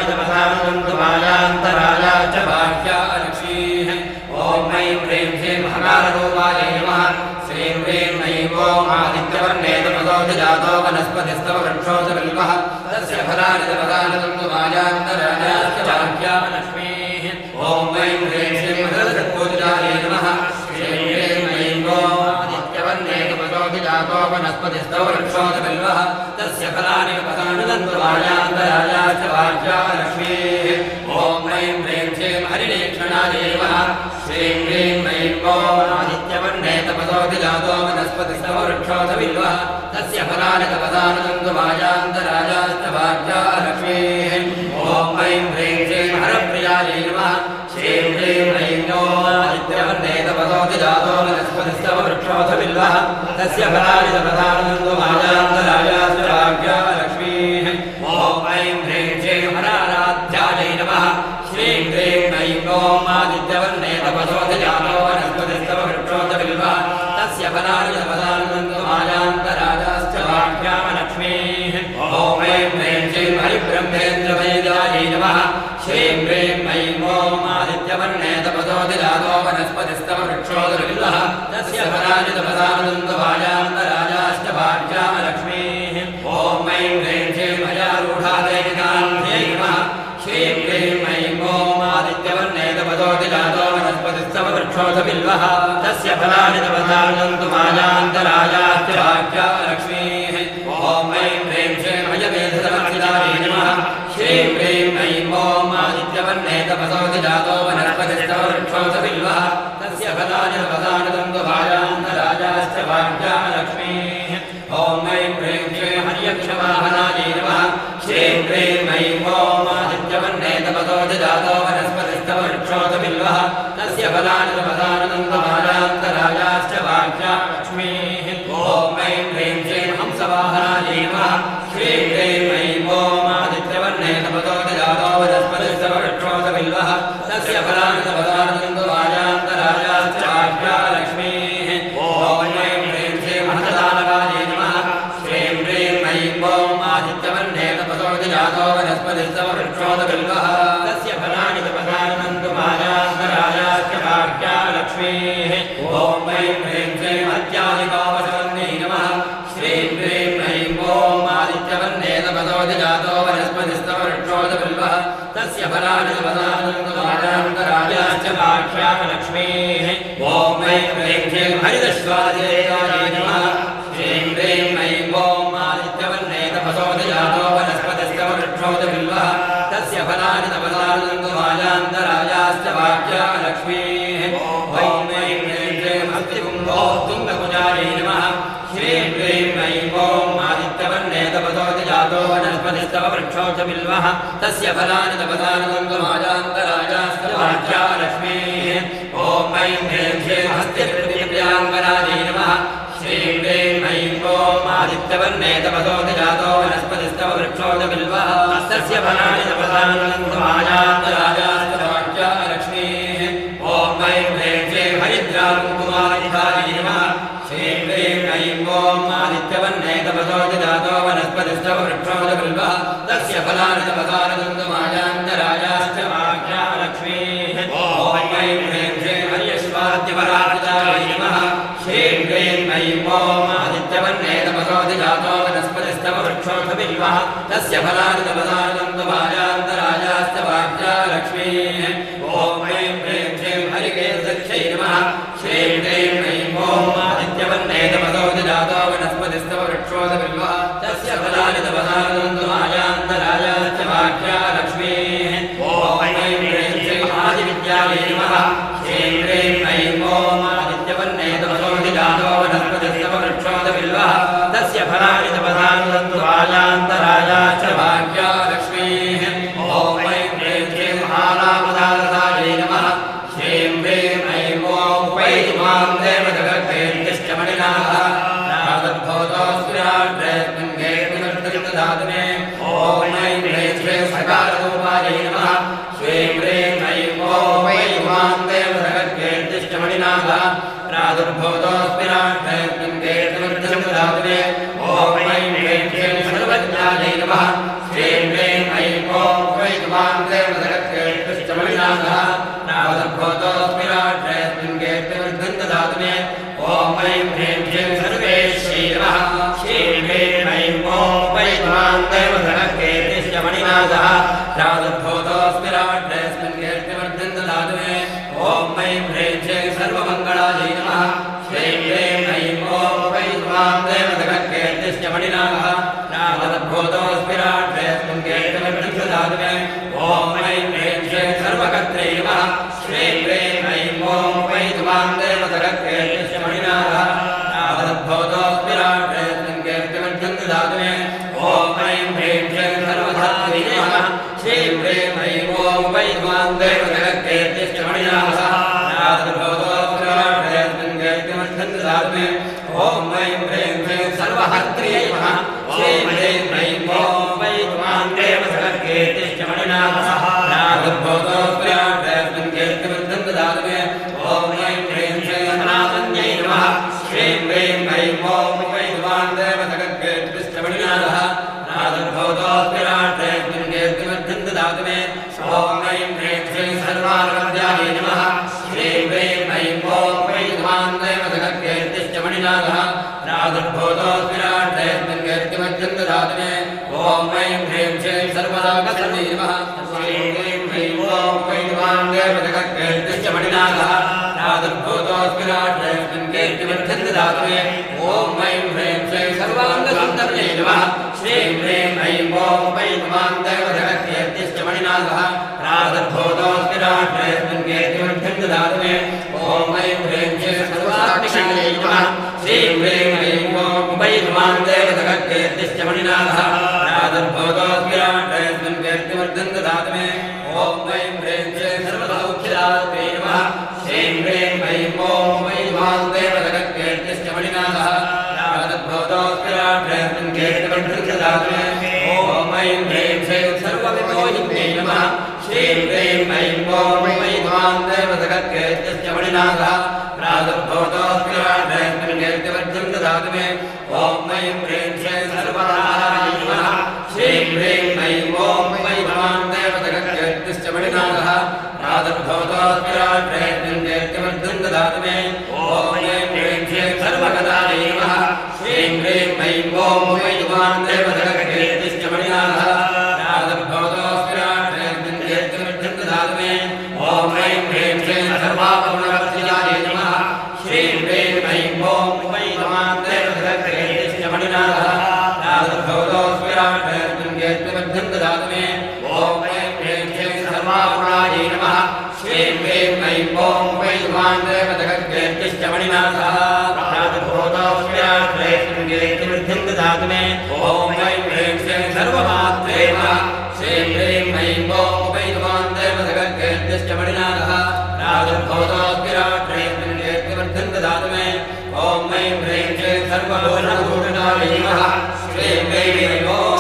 तपसानुबन्धुमायान्तराया च बाह्या लक्ष्मीः ॐ ऐं ह्रीं श्रीं हकाररूपायै नमः श्रीं ह्रीं ऐं ॐ आदित्यवर्णे तपसोऽधि जातो वनस्पतिस्तं वृक्षोऽधबिल्वः तस्य फलानि तपसानुबन्धुमायान्तराया च बाह्या लक्ष्मीः ॐ ऐं ह्रीं श्रीं मदलसत्पूजितायै नमः श्रीं ह्रीं ऐं ॐ आदित्यवर्णे तपसोऽधि जातो वनस्पतिस्तं वृक्षोऽधबिल्वः तस्य फलानि तपसानुबन्धुमायान्तराया च बाह्या लक्ष्मीः ॐ ऐं ह्रीं श्रीं हरिणीक्षणायै नमः श्रीं ह्रीं ऐं ॐ आदित्यवर्णे तपसोऽधि जातो वनस्पतिस्तं वृक्षोऽधबिल्वः तस्य फलानि तपसानुबन्धुमायान्तराया च बाह्या लक्ष्मीः ॐ ऐं ह्रीं श्रीं हरप्रियायै नमः श्रीं ह्रीं ऐं ॐ आदित्यवर्णे तपसोऽधि जातो वनस्पतिस्तं वृक्षोऽधबिल्वः तस्य फलानि तपसानुबन्धुमायान्तराया च बाह्या लक्ष्मीः ॐ ऐं ह्रीं श्रीं हराराध्यायै नमः श्रीं ह्रीं ऐं ॐ आदित्यवर्णे तपसोऽधि जातो वनस्पतिस्तं वृक्षोऽधबिल्वः तस्य फलानि तपसानुबन्धुमायान्तराया च बाह्या लक्ष्मीः ॐ ऐं ह्रीं श्रीं हरिब्रह्मेन्द्रवेदायै नमः श्रीं ह्रीं ऐं ॐ आदित्यवर्णे तपसोऽधि जातो वनस्पतिस्तं वृक्षोऽधबिल्वः तस्य फलानि तपसानुबन्धुमायान्तराया च बाह्या लक्ष्मीः ॐ ऐं ह्रीं श्रीं हयारूढादेविकान्ध्यै नमः श्रीं ह्रीं ऐं ॐ आदित्यवर्णे तपसोऽधि जातो वनस्पतिस्तं वृक्षोऽधबिल्वः तस्य फलानि तपसानुबन्धुमायान्तराया च बाह्या लक्ष्मीः ॐ ऐं ह्रीं श्रीं हयवेधसमर्चितायै नमः श्रीं ह्रीं ऐं ॐ आदित्यवर्णे तपसोऽधि जातो वनस्पतिस्तं वृक्षोऽधबिल्वः तस्य फलानि तपसानुबन्धुमायान्तराया च बाह्या लक्ष्मीः ॐ ऐं ह्रीं श्रीं हर्यक्षवाहनायै नमः श्रीं ह्रीं ऐं ॐ आदित्यवर्णे तपसोऽधि जातो वनस्पतिस्तं वृक्षोऽधबिल्वः तस्य फलानि तपसानुबन्धुमायान्तराया च बाह्या लक्ष्मीः ॐ ऐं ह्रीं श्रीं हंसवाहनायै नमः श्रीं ह्रीं ऐं ॐ आदित्यवर्णे तपसोऽधि जातो वनस्पतिस्तं वृक्षोऽधबिल्वः तस्य फलानि तपसानुबन्धुमायान्तराया च बाह्या लक्ष्मीः ॐ ऐं ह्रीं श्रीं हंसदानवायै नमः श्रीं ह्रीं ऐं ॐ आदित्यवर्णे तपसोऽधि जातो वनस्पतिस्तं वृक्षोऽधबिल्वः तस्य फलानि तपसानुबन्धुमायान्तराया च बाह्या लक्ष्मीः ॐ ऐं ह्रीं श्रीं हत्यादिको जातो वनस्पतिस्तव वृक्षोदबिल्वः तस्य फलानि तपसानन्दमाजान्तराजाश्च वाक्यामलक्ष्मीः ॐ वै ह्रीं श्रीं हरितश्वादिदेवाय नमः श्रीं ह्रीं ऐं ॐ आदित्यवर्णे तपसोदजातो वनस्पतिस्तव वृक्षोदबिल्वः तस्य फलानि तपसानन्दमाजान्तराजाश्च वाक्यामलक्ष्मीः ॐ वै ह्रीं श्रीं हस्तिकुम्भो तुङ्गकुजायै नमः श्रीं ह्रीं ऐं ॐ आदित्यवर्णे तपसोदजातो वनस्पतिस्तव वृक्षोदबिल्वः तस्य फलानि तपसानन्दमाजान्तराजाश्च वाक्यामलक्ष्मीः ॐ ऐं ह्रीं श्रीं हस्तिप्रियाङ्गनायै नमः श्रीं ह्रीं ऐं ॐ आदित्यवर्णे तपसोदजातो वनस्पतिस्तव वृक्षोदबिल्वः तस्य फलानि तपसानन्दमाजान्तराजाश्च वाक्यामलक्ष्मीः ॐ ऐं ह्रीं श्रीं हरिद्राकुङ्कुमारिधायै नमः श्रीं ह्रीं ऐं ॐ आदित्यवर्णे तपसोदजातो वनस्पतिस्तव वृक्षोदबिल्वः तस्य फलानि तपसानन्दमाजान्तराजाश्च वाक्यामलक्ष्मीः ॐ ऐं ह्रीं श्रीं हर्यश्वाद्यपराजितायै नमः श्रीं ह्रीं ऐं ॐ आदित्यवर्णे तपसोदजातो वनस्पतिस्तव वृक्षोदबिल्वः तस्य फलानि तपसानन्दमाजान्तराजाश्च वाक्यामलक्ष्मीः ॐ ऐं ह्रीं श्रीं हरिकेतदक्षै नमः श्रीं ह्रीं ऐं ॐ आदित्यवर्णे तपसोदजातो वनस्पतिस्तव वृक्षोदबिल्वः तस्य फलानि तपसानन्दमाजान्तराजाश्च वाक्यामलक्ष्मीः ॐ ऐं ह्रीं श्रीं आदिविद्यायै नमः श्रीं ह्रीं ऐं ॐ आदित्यवर्णे तपसोदजातो वनस्पतिस्तव वृक्षोदबिल्वः तस्य फलानि तपसानन्दमाजान्तराजाश्च वाक्यामलक्ष्मीः ॐ ऐं ह्रीं श्रीं महानामदारदायै नमः श्रीं ह्रीं ऐं ॐ वैद्वां देवजगद्वेद्यश्च मणिनाथः नादभूतोऽस्मिराड्रेऽस्मिन्गेऽग्निवर्तयन्तदातुमे ॐ ऐं ह्रीं श्रीं सकाररूपायै नमः श्रीं ह्रीं ऐं ॐ वैद्वां देवजगद्वेद्यश्च मणिनाथः प्रादुर्भूतोऽस्मिराड्रेऽस्मिन्गेऽग्निवर्तयन्तदातुमे ॐ ऐं ह्रीं श्रीं सर्वज्ञायै नमः श्रीं ह्रीं ऐं ॐ वैद्वां देवजगद्वेद्यश्च मणिनाथः प्रादुर्भूतोऽस्मिराड्रेऽस्मिन्गेऽग्निवर्तयन्तदातुमे ॐ ऐं ह्रीं श्रीं सर्वेश्वरै नमः श्रीं ह्रीं ऐं ॐ वैद्वां देवजगद्वेद्यश्च मणिनाथः प्रादुर्भूतोऽस्मिराड्रेऽस्मिन्गेऽग्निवर्तयन्तदातुमे ॐ ऐं ह्रीं श्रीं सर्वमङ्गलायै नमः श्रीं ह्रीं ऐं ॐ वैद्वां देवजगद्वेद्यश्च मणिनाथः प्रादुर्भूतोऽस्मिराड्रेऽस्मिन्गेऽग्निवर्तयन्तदातुमे ॐ ऐं ह्रीं श्रीं सर्वकर्त्रै नमः श्रीं ह्रीं ऐं ॐ वैद्वां देवजगद्वेद्यश्च मणिनाथः प्रादुर्भूतोऽस्मिराड्रेऽस्मिन्गेऽग्निवर्तयन्तदातुमे ॐ ऐं ह्रीं श्रीं सर्वधात्रै नमः श्रीं ह्रीं ऐं ॐ वैद्वां देवजगद्वेद्यश्च मणिनाथः प्रादुर्भूतोऽस्मिराड्रेऽस्मिन्गेऽग्निवर्तयन्तदातुमे ॐ ऐं ह्रीं श्रीं सर्वहर्त्र्यै नमः श्रीं ह्रीं ऐं ॐ वैद्वां देवजगद्वेद्यश्च मणिनाथः प्रादुर्भूतोऽस्मिराड्रेऽस्मिन्गेऽग्निवर्तयन्तदातुमे ॐ ऐं ह्रीं श्रीं सनातन्यै नमः श्रीं ह्रीं ऐं ॐ वैद्वां देवजगद्वेद्यश्च मणिनाथः प्रादुर्भूतोऽस्मिराड्रेऽस्मिन्गेऽग्निवर्तयन्तदातुमे ॐ ऐं ह्रीं श्रीं सर्वानवद्यायै नमः श्रीं ह्रीं ऐं ॐ वैद्वां देवजगद्वेद्यश्च मणिनाथः प्रादुर्भूतोऽस्मिराड्रेऽस्मिन्गेऽग्निवर्तयन्तदातुमे ॐ ऐं ह्रीं श्रीं सर्वलोकसर्वै नमः श्रीं ह्रीं ऐं ॐ वैद्वां देवजगद्वेद्यश्च मणिनाथः प्रादुर्भूतोऽस्मिराड्रेऽस्मिन्गेऽग्निवर्तयन्तदातुमे ॐ ऐं ह्रीं श्रीं सर्वाङ्गसुन्दर्यै नमः श्रीं ह्रीं ऐं ॐ वैद्वां देवजगद्वेद्यश्च मणिनाथः प्रादुर्भूतोऽस्मिराड्रेऽस्मिन्गेऽग्निवर्तयन्तदातुमे ॐ ऐं ह्रीं श्रीं सर्वात्मिकायै नमः श्रीं ह्रीं ऐं ॐ वैद्वां देवजगद्वेद्यश्च मणिनाथः प्रादुर्भूतोऽस्मिराड्रेऽस्मिन्गेऽग्निवर्तयन्तदातुमे ॐ ऐं ह्रीं श्रीं सर्वसौख्यदात्रे नमः श्रीं ह्रीं ऐं ॐ वैद्वां देवजगद्वेद्यश्च मणिनाथः प्रादुर्भूतोऽस्मिराड्रेऽस्मिन्गेऽग्निवर्तयन्तदातुमे ॐ ऐं ह्रीं श्रीं सर्वविभोजिन्यै नमः श्रीं ह्रीं ऐं ॐ वैद्वां देवजगद्वेद्यश्च मणिनाथः प्रादुर्भूतोऽस्मिराड्रेऽस्मिन्गेऽग्निवर्तयन्तदातुमे ॐ ऐं ह्रीं श्रीं सर्वधारायै नमः श्रीं ह्रीं ऐं ॐ वैद्वां देवजगद्वेद्यश्च मणिनाथः प्रादुर्भूतोऽस्मिराड्रेऽस्मिन्गेऽग्निवर्तयन्तदातुमे ॐ ऐं ह्रीं श्रीं सर्वगदायै नमः श्रीं ह्रीं ऐं ॐ वैद्वां देवजगद्वेद्यश्च मणिनाथः कीर्तिवृद्धिं ददातु मे ॐ ऐं ह्रीं श्रीं सर्वमात्रे नमः श्रीं ह्रीं ऐं ॐ उपैतवान् देवदगर्गेद्यश्च मणिनाथः राजभवतोऽग्राट्रे कीर्तिवृद्धिं ददातु मे ॐ ऐं ह्रीं श्रीं सर्वभूषणभूषणाय नमः श्रीं ह्रीं ॐ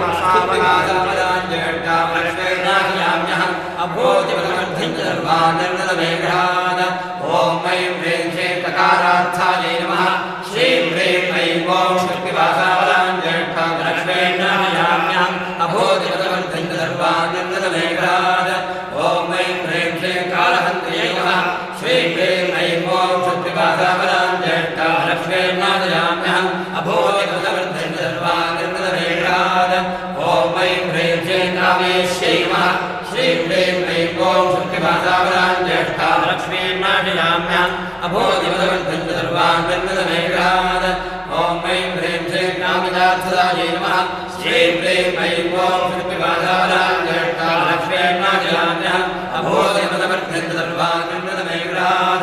अभूतिवृद्धिं सर्वानन्दमेघ्राद ॐ ऐं ह्रीं श्रीं तकारार्थायै नमः श्रीं ह्रीं ऐं ॐ शक्तिवासावलाञ्जेष्ठां लक्ष्मीर्नामयाम्यहम् अभूतिवृद्धिं सर्वानन्दमेघ्राद ॐ ऐं ह्रीं श्रीं कालहन्त्र्यै नमः श्रीं ह्रीं ऐं ॐ शक्तिवासावलाञ्जेष्ठां लक्ष्मीर्नामयाम्यहम् अभूतिवृद्धिं सर्वानन्दमेघ्राद ॐ ऐं ह्रीं श्रीं कामेश्यै नमः श्रीं ह्रीं ऐं ॐ शक्तिवासावलाञ्जेष्ठां लक्ष्मीर्नाशयाम्यहम् अभूतिवृद्धिं सर्वानन्दमेघ्राद ॐ ऐं ह्रीं श्रीं कामितार्थदायै नमः श्रीं ह्रीं ऐं ॐ शक्तिवासावलाञ्जेष्ठां लक्ष्मीर्नाशयाम्यहम् अभूतिवृद्धिं सर्वानन्दमेघ्राद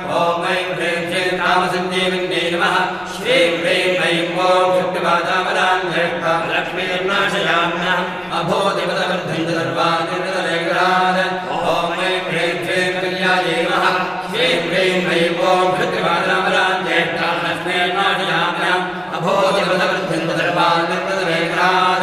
ॐ ऐं ह्रीं श्रीं कामसञ्जीविन्यै नमः श्रीं ह्रीं ऐं ॐ शक्तिवासावलाञ्जेष्ठां लक्ष्मीर्नाशयाम्यहम् अभूतिवृद्धिं सर्वानन्दमेघ्राद ॐ ऐं ह्रीं श्रीं कल्यायै नमः श्रीं ह्रीं ऐं ॐ शक्तिवासावलाञ्जेष्ठां लक्ष्मीर्नाशयाम्यहम् अभूतिवृद्धिं सर्वानन्दमेघ्राद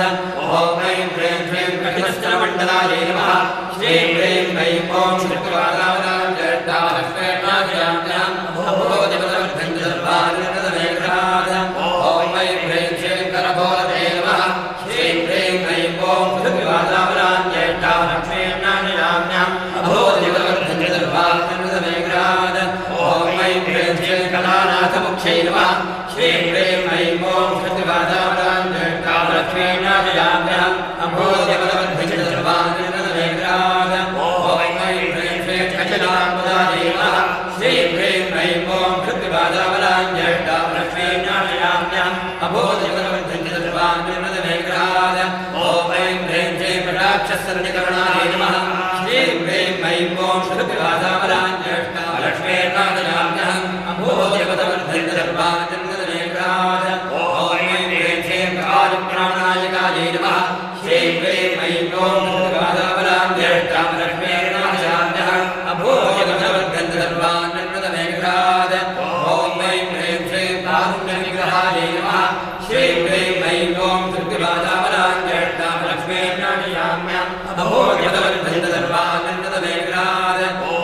ॐ ऐं ह्रीं श्रीं कटिश्चरमण्डलायै नमः श्रीं ह्रीं ऐं ॐ शक्तिवासावलाञ्जेष्ठां लक्ष्मीर्नाशयाम्यहम् अभूतिवृद्धिं सर्वानन्दमेघ्राद ॐ ऐं ह्रीं श्रीं करभोलये नमः श्रीं ह्रीं ऐं ॐ शक्तिवासावलाञ्जेष्ठां लक्ष्मीर्नाशयाम्यहम् अभूतिवृद्धिं सर्वानन्दमेघ्राद ॐ ऐं ह्रीं श्रीं कलानाथमुख्यै नमः श्रीं ह्रीं ऐं ॐ शक्तिवासावलाञ्जेष्ठां लक्ष्मीर्नाशयाम्यहम् अभूतिवृद्धिं सर्वानन्दमेघ्राद ॐ ऐं ह्रीं श्रीं कचलाम्बुदायै नमः श्रीं ह्रीं ऐं ॐ शक्तिवासावलाञ्जेष्ठां लक्ष्मीर्नाशयाम्यहम् अभूतिवृद्धिं सर्वानन्दमेघ्राद ॐ ऐं ह्रीं श्रीं कटाक्षसन्निकरणायै नमः श्रीं ह्रीं ऐं ॐ शक्तिवासावलाञ्जेष्ठां लक्ष्मीर्नाशयाम्यहम् अभूतिवृद्धिं सर्वानन्दमेघ्राद ॐ ऐं ह्रीं श्रीं कालप्राणायकायै नमः श्रीं ह्रीं ऐं ॐ शक्तिवासावलाञ्जेष्ठां लक्ष्मीर्नाशयाम्यहम् अभूतिवृद्धिं सर्वानन्दमेघ्राद ॐ ऐं ह्रीं श्रीं कारुण्यनिग्रहायै नमः श्रीं ह्रीं ऐं ॐ शक्तिवासावलाञ्जेष्ठां लक्ष्मीर्नाशयाम्यहम् अभूतिवृद्धिं सर्वानन्दमेघ्राद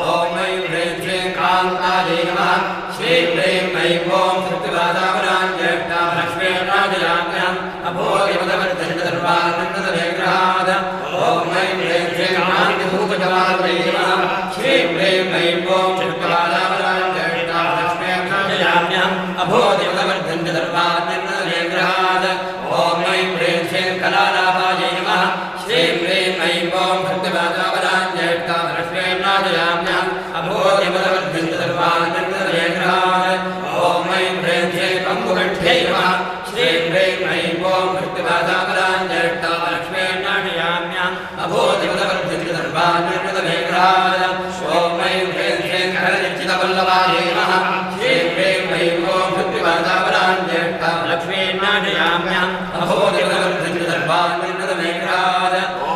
ॐ ऐं ह्रीं श्रीं कान्तायै नमः श्रीं ह्रीं ऐं ॐ शक्तिवासावलाञ्जेष्ठां लक्ष्मीर्नाशयाम्यहम् अभूतिवृद्धिं सर्वानन्दमेघ्राद ॐ ऐं ह्रीं श्रीं कान्तिभूतजवायै नमः श्रीं ह्रीं ऐं ॐ शक्तिवासावलाञ्जेष्ठां लक्ष्मीर्नाशयाम्यहम् अभूतिवृद्धिं सर्वानन्दमेघ्राद ॐ ऐं ह्रीं श्रीं कलालाभायै नमः श्रीं ह्रीं ऐं ॐ शक्तिवासावलाञ्जेष्ठां लक्ष्मीर्नाशयाम्यहम् अभूतिवृद्धिं सर्वानन्दमेघ्राद ॐ ऐं ह्रीं श्रीं कम्बुकण्ठ्यै नमः श्रीं ह्रीं ऐं ॐ शक्तिवासावलाञ्जेष्ठां लक्ष्मीर्नाशयाम्यहम् अभूतिवृद्धिं सर्वानन्दमेघ्राद ॐ ऐं ह्रीं श्रीं करनिश्चितवल्लभायै नमः श्रीं ह्रीं ऐं ॐ शक्तिवासावलाञ्जेष्ठां लक्ष्मीर्नाशयाम्यहम् अभूतिवृद्धिं सर्वानन्दमेघ्राद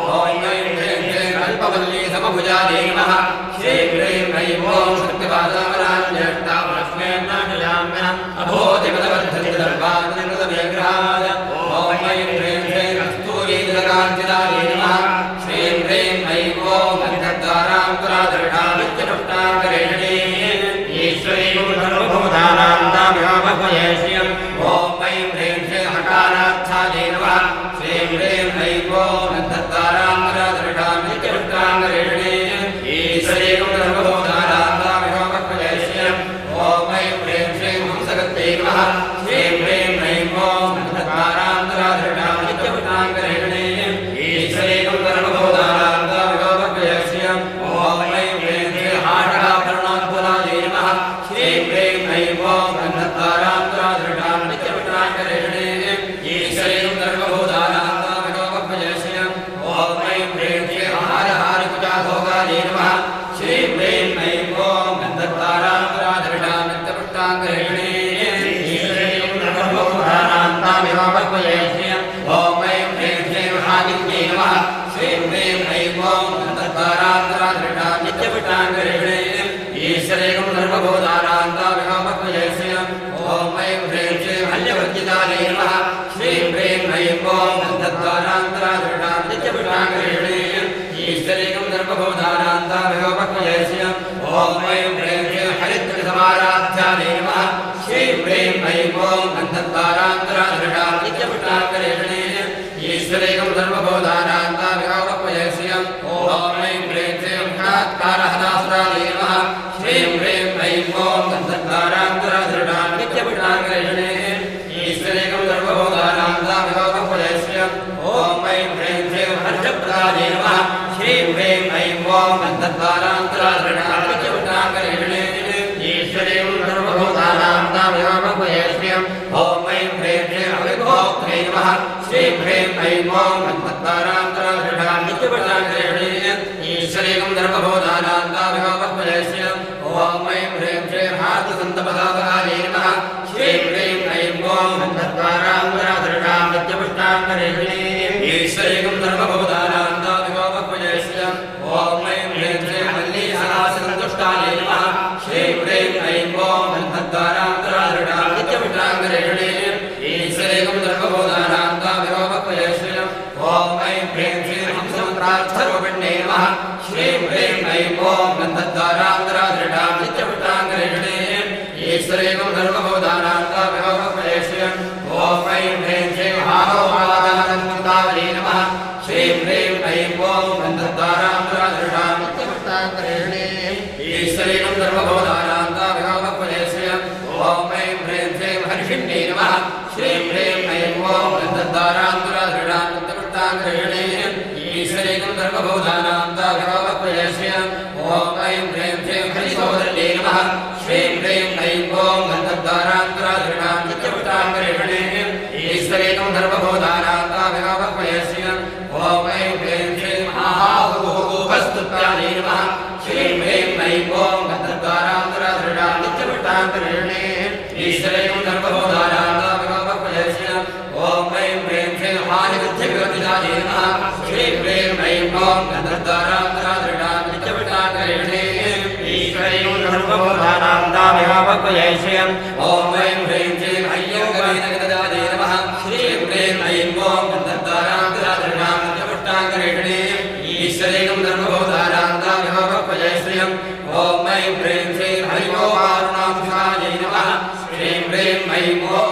ॐ ऐं ह्रीं श्रीं कल्पवल्ली समभुजायै नमः श्रीं ह्रीं ऐं ॐ शक्तिवासावलाञ्जेष्ठां लक्ष्मीर्नाशयाम्यहम् अभूतिवृद्धिं सर्वानन्दमेघ्राद ॐ ऐं ह्रीं श्रीं कस्तूरीतिलकाञ्चितायै नमः श्रीं ह्रीं ऐं ॐ गन्धद्वारां कुलादृढामित्यपुष्टाङ्गरेणी ईश्वरी सर्वभूतानां तामिहामह्वये श्रियम् ॐ ऐं ह्रीं श्रीं हकारार्थायै नमः श्रीं ह्रीं ऐं ॐ गन्धद्वारां कुलादृढामित्यपुष्टाङ्गरेणी ईश्वरी सर्वभूतानां तामिहामह्वये श्रियम् ॐ ऐं ह्रीं श्रीं हंसगत्यै नमः श्रीं ह्रीं ऐं ॐ गन्धद्वारां कुलादृढामित्यपुष्टाङ्गरेणी ईश्वरी सर्वभूतानां तामिहामह्वये श्रियम् ॐ ऐं ह्रीं श्रीं हाटकाभरणात्पुरायै नमः श्रीं ह्रीं ऐं ॐ गन्धद्वारां कुलादृढामित्यपुष्टाङ्गरेणी ईश्वरी सर्वभूतानां तामिहामह्वये श्रियम् ॐ ऐं ह्रीं श्रीं हारहारिकुचाभोगायै नमः श्रीं ह्रीं ऐं ॐ गन्धद्वारां कुलादृढामित्यपुष्टाङ्गरेणी ईश्वरी नित्यपुष्टाङ्गरेणे ईश्वरेकं सर्वभूतानान्ताविहामक्वयस्य ॐ ऐं ह्रीं श्रीं हल्यवर्जितायै नमः श्रीं ह्रीं ऐं ॐ तद्वारान्तराधृणां नित्यपुष्टाङ्गरेणे ईश्वरेकं सर्वभूतानान्ताविहामक्वयस्य ॐ ऐं ह्रीं श्रीं हरिद्रसमाराध्यायै नमः श्रीं ह्रीं ऐं ॐ तद्वारान्तराधृणां नित्यपुष्टाङ्गरेणे ईश्वरेकं सर्वभूतानान्ताविहामक्वयस्य ॐ ऐं ह्रीं श्रीं कारहदास्त्रायै नमः श्रीं ह्रीं ऐं ॐ तद्वारान्तराधृणां नित्यपुष्टाङ्गरेणे ईश्वरेकं सर्वभूतानान्ताविहामक्वयस्य ॐ ऐं ह्रीं श्रीं हर्षप्रदायै नमः श्रीं ह्रीं ऐं ॐ तद्वारान्तराधृणां नित्यपुष्टाङ्गरेणे ईश्वरेकं सर्वभूतानान्ताविहामक्वयस्य ॐ ऐं ह्रीं श्रीं हरिभोक्त्रे नमः श्रीं ह्रीं ऐं ॐ तद्वारान्तराधृणां नित्यपुष्टाङ्गरेणे ईश्वरेकं सर्वभूतानान्ताविहामक्वयस्य ॐ ऐं ह्रीं श्रीं हार्दसन्तपदापकायै नमः श्रीं ह्रीं ऐं ॐ तद्वारान्तराधृणां नित्यपुष्टाङ्गरेणे ईश्वरेकं सर्वभूतानान्ताविहामक्वयस्य ॐ ऐं ह्रीं श्रीं मल्लीसहासन्तुष्टायै नमः श्रीं ह्रीं ऐं ॐ तद्वारान्तराधृणां नित्यपुष्टाङ्गरेणे ईश्वरेकं सर्वभूतानान्ताविहामक्वयस्य ॐ ऐं ह्रीं श्रीं हंसमन्त्रार्थरूपिण्यै नमः श्रीं ह्रीं ऐं ॐ तद्वारान्तराधृणां नित्यपुष्टाङ्गरेणे ईश्वरेकं सर्वभूतानान्ताविहामक्वयस्य ॐ ऐं ह्रीं श्रीं हारोहादानन्दावली नमः श्रीं ह्रीं ऐं ॐ तद्वारान्तराधृणां नित्यपुष्टाङ्गरेणे ईश्वरेकं सर्वभूतानान्ताविहामक्वयस्य ॐ ऐं ह्रीं श्रीं हर्षिण्यै नमः श्रीं ह्रीं ऐं ॐ तद्वारान्तराधृणां नित्यपुष्टाङ्गरेणे ईश्वरेकं सर्वभूतानान्ताविहामक्वयस्य ॐ ऐं ह्रीं श्रीं हरिसोदर्यै नमः श्रीं ह्रीं ऐं ॐ तद्वारान्तराधृणां नित्यपुष्टाङ्गरेणे ईश्वरेकं सर्वभूतानान्ताविहामक्वयस्य ॐ ऐं ह्रीं श्रीं महाहुभुभुभस्तुत्यायै नमः श्रीं ह्रीं ऐं ॐ तद्वारान्तराधृणां नित्यपुष्टाङ्गरेणे ईश्वरेकं सर्वभूतानान्ताविहामक्वयस्य ॐ ऐं ह्रीं श्रीं हानिबुद्धिविवर्जितायै नमः श्रीं ह्रीं ऐं ॐ तद्वारान्तराधृणां नित्यपुष्टाङ्गरेणे ईश्वरेकं सर्वभूतानान्ताविहामक्वयस्य ॐ ऐं ह्रीं श्रीं हय्योगवेदगदायै नमः श्रीं ह्रीं ऐं ॐ तद्वारान्तराधृणां नित्यपुष्टाङ्गरेणे ईश्वरेकं सर्वभूतानान्ताविहामक्वयस्य ॐ ऐं ह्रीं श्रीं हरियोगारुणांशायै नमः श्रीं ह्रीं ऐं ॐ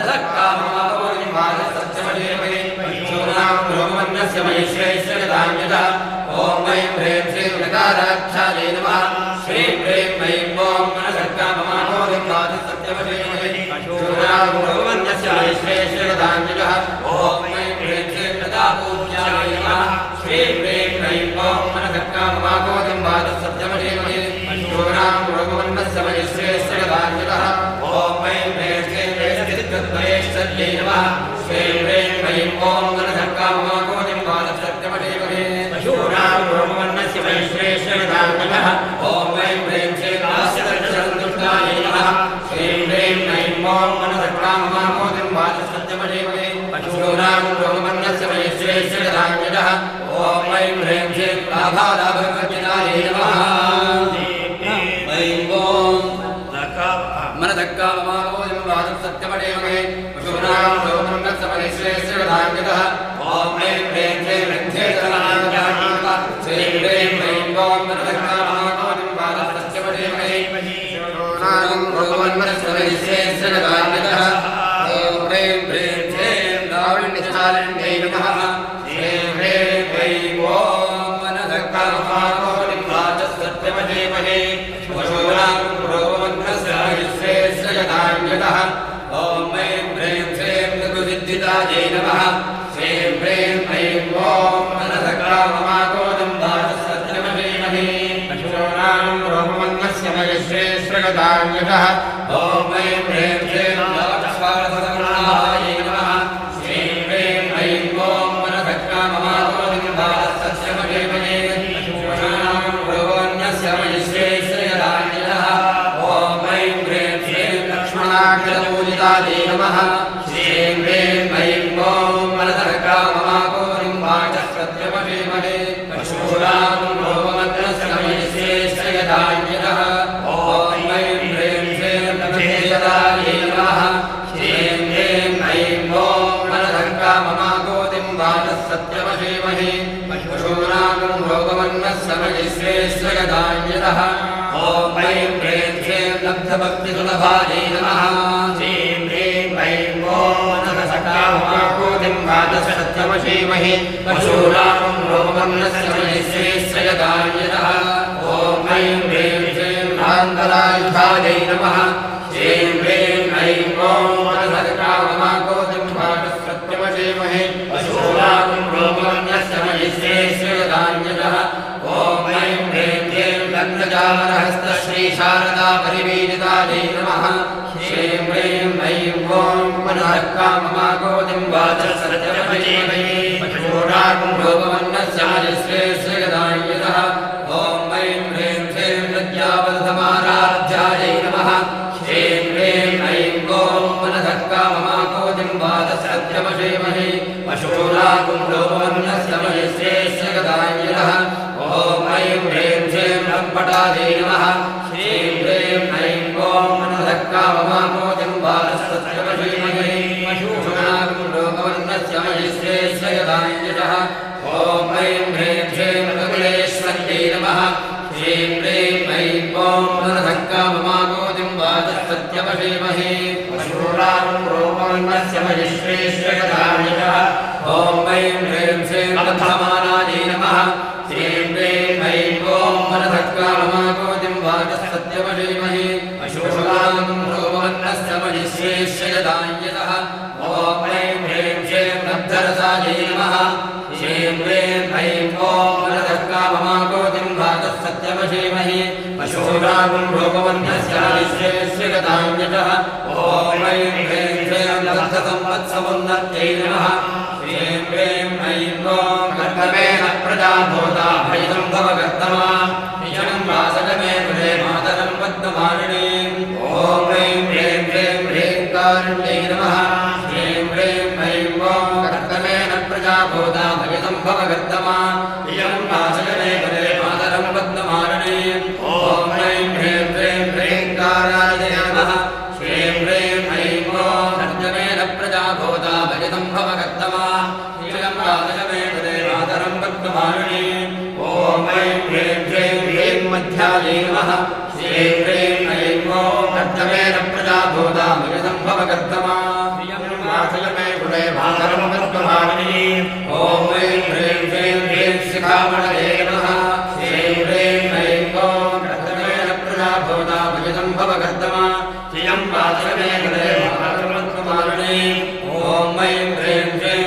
अनधक्कामहापौर्णिमासत्यमदेवै शूनां ब्रह्मण्यस्य महेश्वरदान्यतः ॐ ऐं ह्रीं श्रीं नकाराख्यायै नमः श्रीं ह्रीं ऐं ॐ अनधक्कामहापौर्णिमासत्यमदेवै शूनां ब्रह्मण्यस्य महेश्वरदान्यतः ॐ ऐं ह्रीं श्रीं नकापूज्यायै नमः श्रीं ह्रीं ऐं ॐ अनधक्कामहापौर्णिमासत्यमदेवै शूनां ब्रह्मण्यस्य महेश्वरदान्यतः ॐ ऐं ह्रीं श्रीं वेष्टिद्वयेश्वर्यै नमः श्रीं ह्रीं ऐं ॐ अनधक्कामहापौर्णिमासत्यमदेवै शूनां ब्रह्मण्यस्य महेश्वरदान्यतः ॐ ऐं ह्रीं श्रीं नास्यदर्शसन्तुष्टायै नमः श्रीं ह्रीं ऐं ॐ अनधक्कामहापौर्णिमासत्यमदेवै शूनां ब्रह्मण्यस्य महेश्वरदान्यतः ॐ ऐं ह्रीं श्रीं लाभालाभवर्जितायै नमः ऐं ॐ मनधक्कामहापौर्णिमासत्यमदेवै शूनां ब्रह्मण्यस्य महेश्वरदान्यतः ॐ ऐं ह्रीं श्रीं रन्ध्येतनाय श्रीं ह्रीं ऐं ॐ मनधक्कामहापौर्णिमासत्यमदेवै शूनां ब्रह्मण्यस्य महेश्वरदान्यतः ॐ ह्रीं ह्रीं श्रीं लावण्यचारिण्यै नमः श्रीं ह्रीं ऐं ॐ मनधक्कामहापौर्णिमासत्यमदेवै शूनां ब्रह्मण्यस्य महेश्वरदान्यतः ॐ ऐं ह्रीं श्रीं लघुसिद्धिदायै नमः श्रीं ह्रीं ऐं ॐ मनधक्कामहापौर्णिमासत्यमदेवै शूनां ब्रह्मण्यस्य महेश्वरदान्यतः ॐ ऐं ह्रीं श्रीं लाक्षार्थसंग्रहायै नमः श्रीं ह्रीं ऐं ॐ मनधक्कामहापौर्णिमासत्यमदेवै शूनां ब्रह्मण्यस्य महेश्वरदान्यतः ॐ ऐं ह्रीं श्रीं लक्ष्मणाखिलपूजितायै नमः श्रीं ह्रीं ऐं ॐ मनधक्कामहापौर्णिमासत्यमदेवै शूनां ब्रह्मण्यस्य महेश्वरदान्यतः सत्यमशीमहि पशूनागं रोगवन्नस्समयिश्रेष्ठयदान्यतः ॐ ऐं ह्रीं श्रीं लब्धभक्तिसुलभायै नमः श्रीं ह्रीं ऐं ॐ मनसकामाकोतिं वाचसत्यमशीमहि पशूनागं रोगवन्नस्समयिश्रेष्ठयदान्यतः ॐ ऐं ह्रीं श्रीं लाङ्गलायुधायै नमः श्रीं ह्रीं ऐं ॐ मनसकामाकोतिं वाचसत्यमशीमहि पशूनागं रोगवन्नस्समयिश्रेष्ठयदान्यतः ॐ ऐं ह्रीं श्रीं लग्नजामरहस्तश्रीशारदा परिवीरितायै नमः श्रीं ह्रीं ऐं ॐ मनःकाममाकोतिं वाचसत्यमशीमहि पशूनागं रोगवन्नस्समयिश्रेष्ठयदान्यतः ॐ ऐं ह्रीं श्रीं विद्यावल्लभाराध्यायै नमः श्रीं ह्रीं ऐं ॐ मनःकाममाकोतिं वाचसत्यमशीमहि पशूनागं रोगवन्नस्समयिश्रेष्ठयदान्यतः ॐ ऐं ह्रीं श्रीं लम्पटायै नमः श्रीं ह्रीं ऐं ॐ मनःकाममाकोतिं वाचसत्यमशीमहि पशूनागं रोगवन्नस्समयिश्रेष्ठयदान्यतः ॐ ऐं ह्रीं श्रीं कपिलेश्वर्यै नमः श्रीं ह्रीं ऐं ॐ मनःकाममाकोतिं वाचसत्यमशीमहि पशूनागं रोगवन्नस्समयिश्रेष्ठयदान्यतः ॐ ऐं ह्रीं श्रीं लब्धमानायै नमः श्रीं ह्रीं ऐं ॐ मनःकाममाकोतिं वाचसत्यमशीमहि पशूनागं रोगवन्नस्समयिश्रेष्ठयदान्यतः ॐ ऐं ह्रीं श्रीं लब्धरसायै नमः श्रीं ह्रीं ऐं ॐ मनःकाममाकोतिं वाचसत्यमशीमहि पशूनागं रोगवन्नस्समयिश्रेष्ठयदान्यतः ॐ ऐं ह्रीं श्रीं लब्धसम्पत्समुन्नत्यै नमः श्रीं ह्रीं ऐं ॐ कर्तमेन प्रजा भूता भयसम्भवकर्तमा निशनं वासकमे कुले मातरं पद्ममालिनीं ॐ ऐं ह्रीं श्रीं ह्रीङ्कारुण्यै नमः श्रीं ह्रीं ऐं ॐ कर्तमेन प्रजा भूता भयसम्भवकर्तमा निशनं वासकमे कुले मातरं पद्ममालिनीं ॐ ऐं ह्रीं श्रीं ह्रीङ्काराय नमः श्रीं ह्रीं ऐं ॐ कर्तमेन प्रजा भूता भयसम्भवकर्तमा निशनं वासकमे कुले मातरं पद्ममालिनीं ॐ ऐं ह्रीं श्रीं ह्रीं मध्यायै नमः श्रीं ह्रीं ऐं ॐ कर्तमेन प्रजा भूता भयसम्भवकर्तमा निशनं वासकमे कुले मातरं पद्ममालिनीं ॐ ऐं ह्रीं श्रीं ह्रीं शिखामणये नमः श्रीं ह्रीं ऐं ॐ कर्तमेन प्रजा भूता भयसम्भवकर्तमा श्रियं वासकमे कुले मातरं पद्ममालिनीं ॐ ऐं ह्रीं श्रीं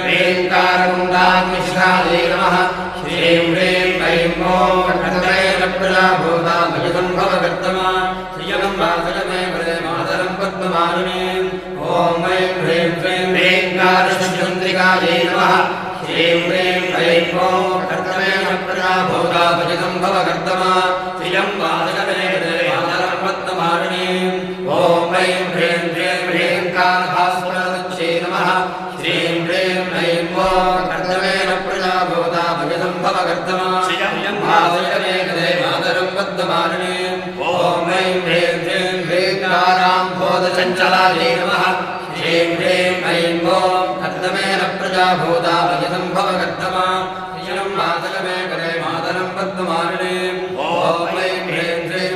ह्रीङ्कारकुण्डाग्निशिखायै नमः श्रीं ह्रीं ऐं ॐ कर्तमेन प्रजा भूता भयसम्भवकर्तमा श्रियं वासकमे कुले मातरं पद्ममालिनीं ॐ ऐं ह्रीं श्रीं ह्रीङ्कारचन्द्रिकायै नमः श्रीं ह्रीं ऐं ॐ कर्तमेन प्रजा भूता भयसम्भवकर्तमा श्रियं वासकमे कुले मातरं पद्ममालिनीं ॐ ऐं ह्रीं श्रीं ह्रीङ्कारभास्वररुच्यै नमः श्रीं ह्रीं ऐं ॐ कर्तमेन प्रजा भूता भयसम्भवकर्तमा श्रियं वासकमे कुले मातरं पद्ममालिनीं ॐ ऐं ह्रीं श्रीं ह्रीङ्काराम्भोधचञ्चलायै नमः श्रीं ह्रीं ऐं ॐ कर्तमेन प्रजा भूता भयसम्भवकर्तमा श्रियं वासकमे कुले मातरं पद्ममालिनीं ॐ ऐं ह्रीं श्रीं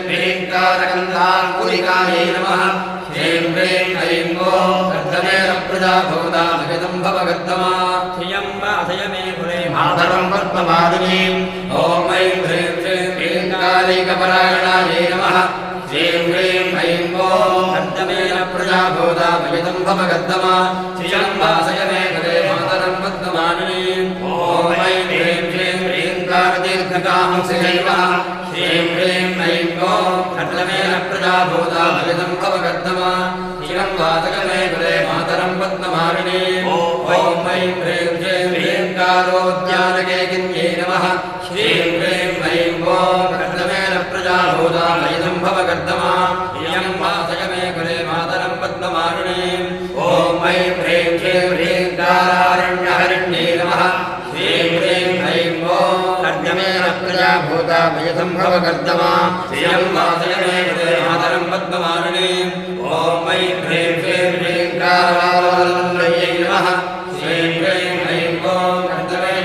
ह्रीङ्कारकन्धाङ्कुलिकायै नमः श्रीं ह्रीं ऐं ॐ कर्तमेन प्रजा भूता भयसम्भवकर्तमा श्रियं वासकमे कुले मातरं पद्ममालिनीं ॐ ऐं ह्रीं श्रीं ह्रीङ्कारैकपरायणायै नमः श्रीं ह्रीं ऐं ॐ कर्तमेन प्रजा भूता भयसम्भवकर्तमा श्रियं वासकमे कुले मातरं पद्ममालिनीं ॐ ऐं ह्रीं श्रीं ह्रीङ्कारदीर्घकाहंसिकै नमः श्रीं ह्रीं ऐं ॐ कर्तमेन प्रजा भूता भयसम्भवकर्तमा श्रियं वासकमे कुले मातरं पद्ममालिनीं ॐ ऐं ह्रीं श्रीं ह्रीङ्कारोद्यानकेकिन्यै नमः श्रीं ह्रीं ऐं ॐ कर्तमेन प्रजा भूता भयसम्भवकर्तमा श्रियं वासकमे कुले मातरं पद्ममालिनीं ॐ ऐं ह्रीं श्रीं ह्रीङ्कारारण्यहरिण्यै नमः श्रीं ह्रीं ऐं ॐ कर्तमेन प्रजा भूता भयसम्भवकर्तमा श्रियं वासकमे कुले मातरं पद्ममालिनीं ॐ ऐं ह्रीं श्रीं ह्रीङ्कारावल्लभ्यै नमः श्रीं ह्रीं ऐं ॐ कर्तमेन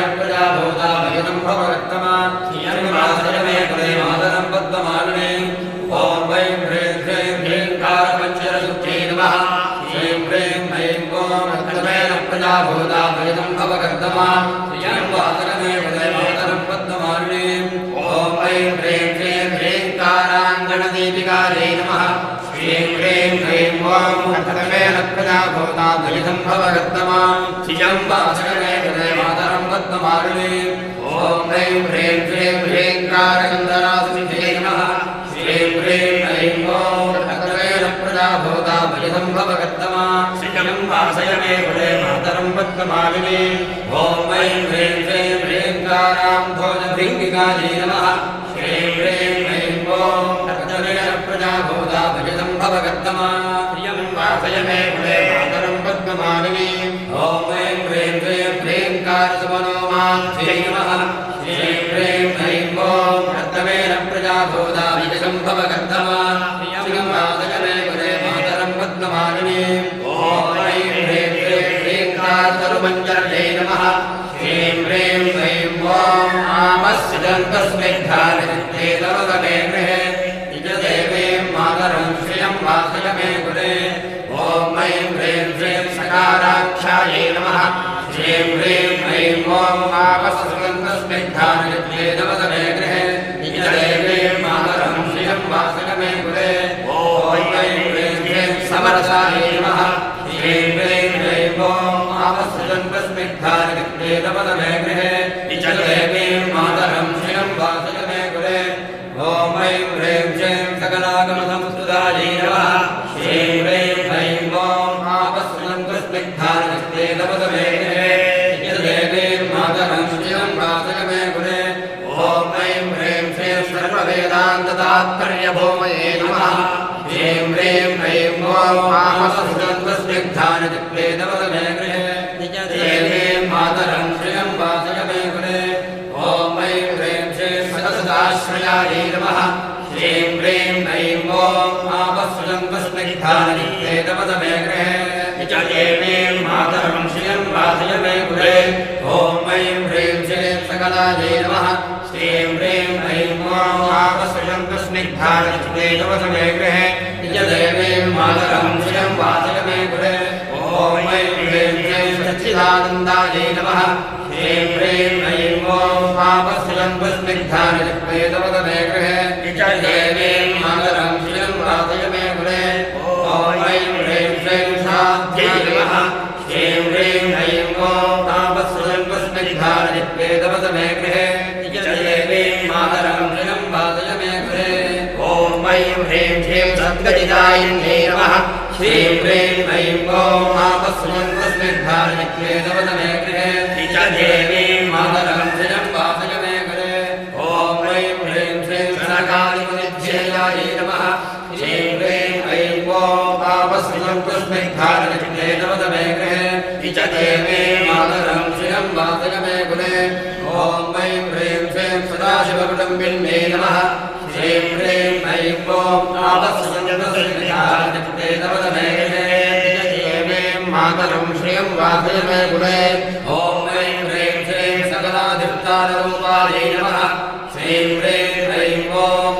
कर्तमेन प्रजा भूता भयतं भवकर्तमा श्रियं वासकमे वदे मातरं पद्ममालिनीम् ॐ ऐं ह्रीं श्रीं ह्रीङ्काराङ्गणदीपिकायै नमः श्रीं ह्रीं ह्रीं ॐ कर्तमेन प्रजा भूता भयतं भवकर्तमा श्रियं वासकमे वदे मातरं पद्ममालिनीम् ॐ ऐं ह्रीं श्रीं ह्रीङ्कारगन्धरासुनिधये नमः श्रीं ह्रीं ऐं ॐ कर्तमेन प्रजा भूता भयतं भवकर्तमा श्रियं वासय मे कुले मातरं पद्ममालिनीम् ॐ ऐं ह्रीं श्रीं ह्रीङ्कारां भोजभृङ्गिकायै नमः श्रीं ह्रीं ऐं ॐ कर्तमेन प्रजा भूता भयतं भवकर्तमा श्रियं वासय मे कुले मातरं पद्ममालिनीम् ॐ ऐं ह्रीं श्रीं ह्रीङ्कारसुमनोमाङ्ख्यै नमः श्रीं ह्रीं ऐं ॐ कर्तमेन प्रजा भूता भयतं भवकर्तमा श्रियं वासय मे कुले मातरं पद्ममालिनीम् ॐ ऐं ह्रीं श्रीं ह्रीङ्कारतरुमञ्जर्यै नमः श्रीं ह्रीं ऐं ॐ आमस्सिदन्तस्निग्धानचित्ते तवदमे गृहे निजदेवीं मातरं श्रियं वासय मे कुले ॐ ऐं ह्रीं श्रीं सकाराख्यायै नमः श्रीं ह्रीं ऐं ॐ आमस्सिदन्तस्निग्धानचित्ते तवदमे गृहे निजदेवीं मातरं श्रियं वासय मे कुले ॐ ऐं ह्रीं श्रीं समरसायै नमः श्रीं ह्रीं ऐं ॐ आमस्सिदन्तस्निग्धानचित्ते तवदमे गृहे निजदेवीं मातरं श्रियं वासय मे कुले ॐ ऐं ह्रीं श्रीं सकलागमसंस्तुतायै नमः श्रीं ह्रीं ऐं ॐ आमस्सिदन्तस्निग्धानचित्ते तवदमे गृहे निजदेवीं मातरं श्रियं वासय मे कुले ॐ ऐं ह्रीं श्रीं सर्ववेदान्ततात्पर्यभूमये नमः श्रीं ह्रीं ऐं ॐ आमस्सिदन्तस्निग्धानचित्ते तवदमे गृहे निजदेवीं मातरं श्रियं वासय मे कुले ॐ ऐं ह्रीं श्रीं सतसदाश्रयायै नमः श्रीं ह्रीं ऐं ॐ आमस्सिदन्तस्निग्धानचित्ते तवदमे गृहे निजदेवीं मातरं श्रियं वासय मे कुले ॐ ऐं ह्रीं श्रीं सकलायै नमः श्रीं ह्रीं ऐं ॐ आमस्सिदन्तस्निग्धानचित्ते तवदमे गृहे निजदेवीं मातरं श्रियं वासय मे कुले ॐ ऐं ह्रीं श्रीं सच्चिदानन्दायै नमः श्रीं ह्रीं ऐं ॐ आमस्सिदन्तस्निग्धानचित्ते तवदमे गृहे निजदेवीं मातरं श्रियं वासय मे कुले ॐ ऐं ह्रीं श्रीं साध्यै नमः श्रीं ह्रीं ऐं ॐ आमस्सिदन्तस्निग्धानचित्ते तवदमे गृहे निजदेवीं मातरं श्रियं वासय मे कुले ॐ ऐं ह्रीं श्रीं सद्गतिदायिन्यै नमः श्रीं ह्रीं ऐं ॐ आमस्सिदन्तस्निग्धानचित्ते तवदमे गृहे निजदेवीं मातरं श्रियं वासय मे कुले ॐ ऐं ह्रीं श्रीं सनकादिमुनिध्येयायै नमः श्रीं ह्रीं ऐं ॐ आमस्सिदन्तस्निग्धानचित्ते तवदमे गृहे निजदेवीं मातरं श्रियं वासय मे कुले ॐ ऐं ह्रीं श्रीं सदाशिवकुटुम्बिन्यै नमः श्रीं ह्रीं ऐं ॐ आमस्सिदन्तस्निग्धानचित्ते तवदमे गृहे निजदेवीं मातरं श्रियं वासय मे कुले ॐ ऐं ह्रीं श्रीं सकलाधिष्ठानरूपायै नमः श्रीं ह्रीं ऐं ॐ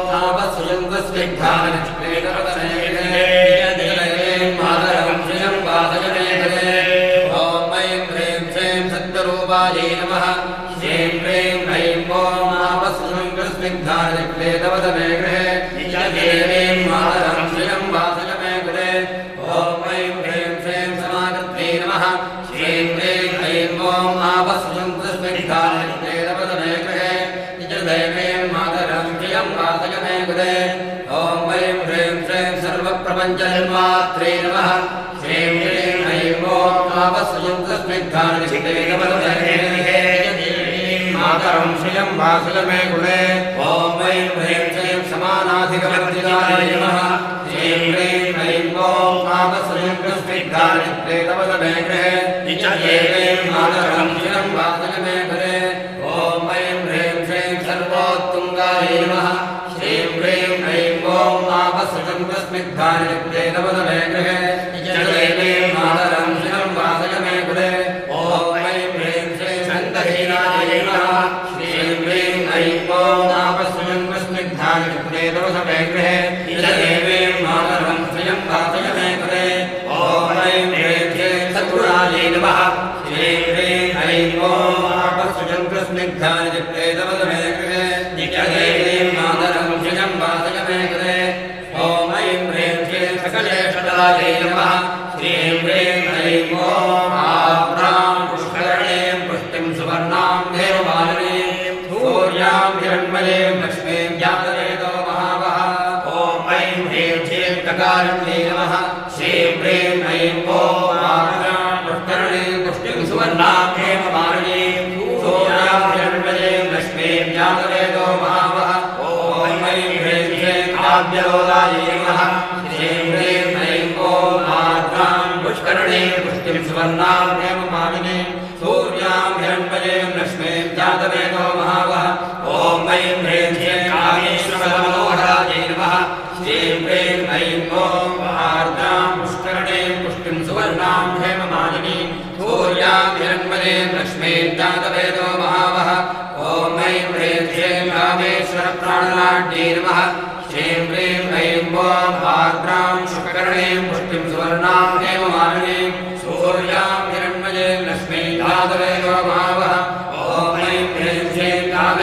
आमस्सिदन्तस्निग्धानचित्ते तवदमे गृहे निजदेवीं मातरं श्रियं वासय मे कुले ॐ ऐं ह्रीं श्रीं सत्यरूपायै नमः श्रीं ह्रीं ऐं ॐ आमस्सिदन्तस्निग्धानचित्ते तवदमे गृहे निजदेवीं मातरं श्रियं वासय मे कुले ॐ ऐं ह्रीं श्रीं समागत्यै नमः श्रीं ह्रीं ऐं ॐ आमस्सिदन्तस्निग्धानचित्ते तवदमे गृहे निजदेवीं मातरं श्रियं वासय मे कुले ॐ ऐं ह्रीं श्रीं सर्वप्रपञ्चनिर्मात्रे नमः श्रीं ह्रीं ऐं ॐ आमस्सिदन्तस्निग्धानचित्ते तवदमे गृहे निजदेवीं मातरं श्रियं वासय मे कुले ॐ ऐं ह्रीं श्रीं समानाधिकवर्तिकायै नमः श्रीं ह्रीं ऐं ॐ आमस्सिदन्तस्निग्धानचित्ते तवदमे गृहे निजदेवीं मातरं श्रियं वासय मे कुले ॐ ऐं ह्रीं श्रीं सर्वोत्तुङ्गायै नमः श्रीं ह्रीं ऐं ॐ आमस्सिदन्तस्निग्धानचित्ते तवदमे गृहे निजदेवीं मातरं श्रियं वासय मे कुले ॐ ऐं ह्रीं श्रीं सन्तहीनायै नमः श्रीं ह्रीं ऐं ॐ आमस्सिदन्तस्निग्धानचित्ते तवदमे गृहे निजदेवीं मातरं श्रियं वासय मे कुले ॐ ऐं ह्रीं श्रीं नमः श्रीं ह्रीं ऐं ॐ आपस्सुजं कृष्णिग्धानि चित्तेतवदमे कृते नित्यदेवीं मातरं शिजं वासय मे कृते ॐ ऐं ह्रीं श्रीं सकलेशतलायै नमः श्रीं ह्रीं ऐं ॐ आभ्रां पुष्करणीं पुष्टिं सुवर्णां देवमालिनीं सूर्यां हिरण्मयीं लक्ष्मीं जातवेदो महावः ॐ ऐं ह्रीं श्रीं ककारिण्यै नमः श्रीं ह्रीं ऐं ॐ आभ्रां पुष्करणीं पुष्टिं सुवर्णां देवमालिनीं सूर्यां हिरण्मयीं लक्ष्मीं जातवेदो महावः ॐ ऐं ह्रीं श्रीं काव्यलोलायै नमः श्रीं ह्रीं ऐं ॐ आभ्रां पुष्करणीं पुष्टिं सुवर्णां देवमालिनीं सूर्यां हिरण्मयीं लक्ष्मीं जातवेदो महावः ॐ ऐं ह्रीं श्रीं कामेश्वरमनोहरायै नमः श्रीं ह्रीं ऐं ॐ आर्द्रां पुष्करणीं पुष्टिं सुवर्णां हेममालिनीं सूर्यां हिरण्मयीं लक्ष्मीं जातवेदो महावः ॐ ऐं ह्रीं श्रीं कामेश्वरप्राणनाट्यै नमः श्रीं ह्रीं ऐं ॐ आर्द्रां पुष्करणीं पुष्टिं सुवर्णां हेममालिनीं सूर्यां हिरण्मयीं लक्ष्मीं जातवेदो महावः ॐ ऐं ह्रीं श्रीं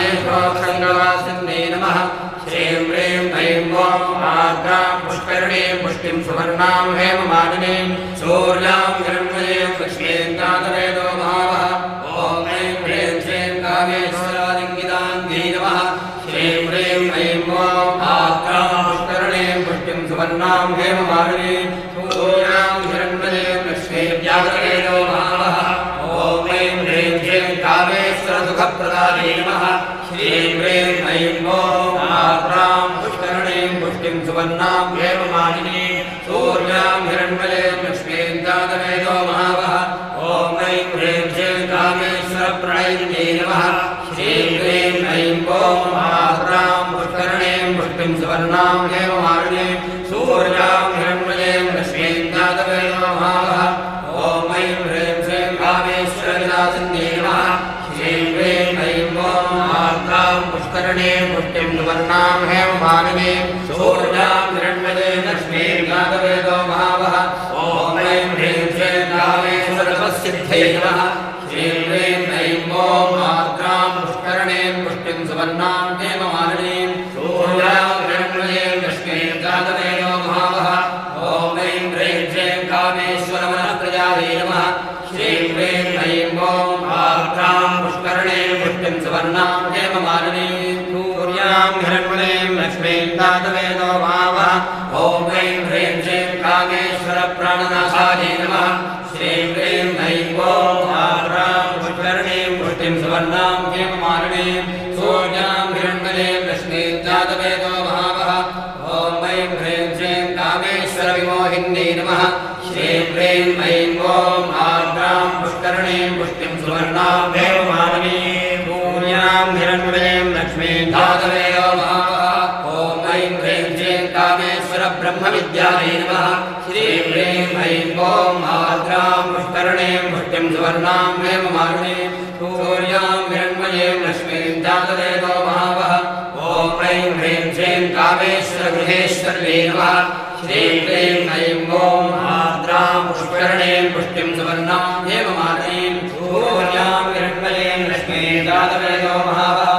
कामेश्वरसङ्गवासिन्यै नमः श्रीं ह्रीं ऐं ॐ आर्द्रां पुष्करणीं पुष्टिं सुवर्णां हेममालिनीं सूर्यां हिरण्मयीं लक्ष्मीं जातवेदो महावः ॐ ऐं ह्रीं श्रीं कामेश्वरालिङ्गिताङ्गी नमः श्रीं ह्रीं ऐं ॐ आर्द्रां पुष्करणीं पुष्टिं सुवर्णां हेममालिनीं सूर्यां हिरण्मयीं लक्ष्मीं जातवेदो महावः ॐ ऐं ह्रीं श्रीं कामेश्वरसुखप्रदायै नमः श्रीं ह्रीं ऐं ॐ आर्द्रां पुष्करणीं पुष्टिं सुवर्णां हेममालिनीं सूर्यां हिरण्मयीं लक्ष्मीं जातवेदो महावः ॐ ऐं ह्रीं श्रीं कामेश्वरप्रणयिन्यै नमः श्रीं ह्रीं ऐं ॐ आर्द्रां पुष्करणीं पुष्टिं सुवर्णां हेममालिनीं सूर्यां हिरण्मयीं लक्ष्मीं जातवेदो महावः ॐ ऐं ह्रीं श्रीं कामेश्वरविलासिन्यै नमः श्रीं ह्रीं ऐं ॐ आर्द्रां पुष्करणीं पुष्टिं सुवर्णां हेममालिनीं सूर्यां हिरण्मयीं लक्ष्मीं जातवेदो महावः ॐ ऐं ह्रीं श्रीं कामेश्वरतपस्सिद्ध्यै नमः श्रीं ह्रीं ऐं ॐ आर्द्रां पुष्करणीं पुष्टिं सुवर्णां हेममालिनीं सूर्यां हिरण्मयीं लक्ष्मीं जातवेदो महावः ॐ ऐं ह्रीं श्रीं कामेश्वरमनःप्रजायै नमः श्रीं ह्रीं ऐं ॐ आर्द्रां पुष्करणीं पुष्टिं सुवर्णां हेममालिनीं सूर्यां हिरण्मयीं लक्ष्मीं जातवेदो महावः ॐ ऐं ह्रीं श्रीं कामेश्वरप्राणनाथायै नमः श्रीं ह्रीं ऐं ॐ आर्द्रां पुष्करणीं पुष्टिं सुवर्णां हेममालिनीं सूर्यां हिरण्मयीं लक्ष्मीं जातवेदो महावः ॐ ऐं ह्रीं श्रीं कामेश्वरविमोहिन्यै नमः श्रीं ह्रीं ऐं ॐ आर्द्रां पुष्करणीं पुष्टिं सुवर्णां हेममालिनीं सूर्यां हिरण्मयीं लक्ष्मीं जातवेदो महावः ॐ ऐं ह्रीं श्रीं कामेश्वरब्रह्मविद्यायै नमः श्रीं ह्रीं ऐं ॐ आर्द्रां पुष्करणीं पुष्टिं सुवर्णां हेममालिनीं सूर्यां हिरण्मयीं लक्ष्मीं जातवेदो महावः ॐ ऐं ह्रीं श्रीं कामेश्वरगृहेश्वर्यै नमः श्रीं ह्रीं ऐं ॐ आर्द्रां पुष्करणीं पुष्टिं सुवर्णां हेममालिनीं सूर्यां हिरण्मयीं लक्ष्मीं जातवेदो महावः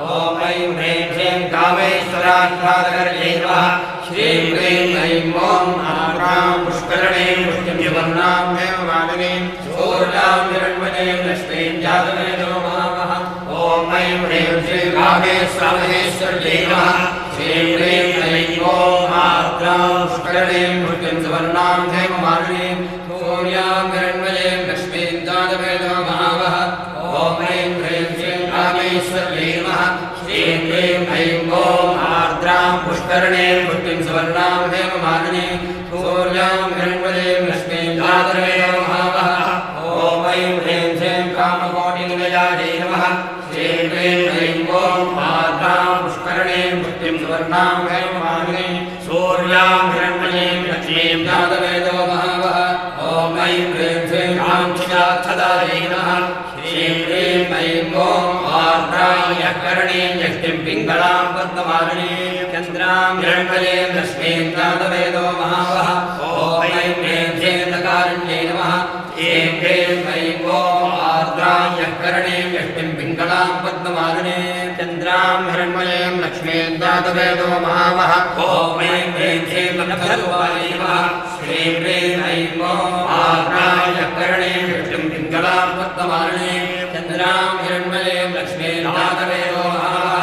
ॐ ऐं ह्रीं श्रीं कामेश्वराह्लादकर्यै नमः श्रीं ह्रीं ऐं ॐ आर्द्रां पुष्करणीं पुष्टिं सुवर्णां हेममालिनीं सूर्यां हिरण्मयीं लक्ष्मीं जातवेदो महावः ॐ ऐं ह्रीं श्रीं कामेश्वरमहेश्वर्यै नमः श्रीं ह्रीं ऐं ॐ आर्द्रां पुष्करणीं पुष्टिं सुवर्णां हेममालिनीं सूर्यां हिरण्मयीं लक्ष्मीं जातवेदो महावः ॐ ऐं ह्रीं श्रीं कामेश्वर्यै नमः श्रीं ह्रीं ऐं ॐ आर्द्रां पुष्करणीं पुष्टिं सुवर्णां हेममालिनीं सूर्यां हिरण्मयीं लक्ष्मीं जातवेदो महावः ॐ ऐं ह्रीं श्रीं कामकोटिनिलयायै नमः श्रीं ह्रीं ऐं ॐ आर्द्रां पुष्करणीं पुष्टिं सुवर्णां हेममालिनीं सूर्यां हिरण्मयीं लक्ष्मीं जातवेदो महावः ॐ ऐं ह्रीं श्रीं काञ्चिदार्थदायै नमः श्रीं ह्रीं ऐं ॐ आर्द्रां यःकरणीं यष्टिं पिङ्गलां पद्ममालिनीं चन्द्रां हिरण्मयीं लक्ष्मीं जातवेदो महावः ॐ ऐं ह्रीं श्रीं दकारिण्यै नमः श्रीं ह्रीं चन्द्रां हिरण्मयीं लक्ष्मीं जातवेदो महावः ॐ ऐं ह्रीं श्रीं लब्धरूपायै नमः श्रीं ह्रीं ऐं ॐ आग्राय करणीं विष्णुं पिङ्गलां पद्मवारिणीं चन्द्रां हिरण्मयीं लक्ष्मीं जातवेदो महावः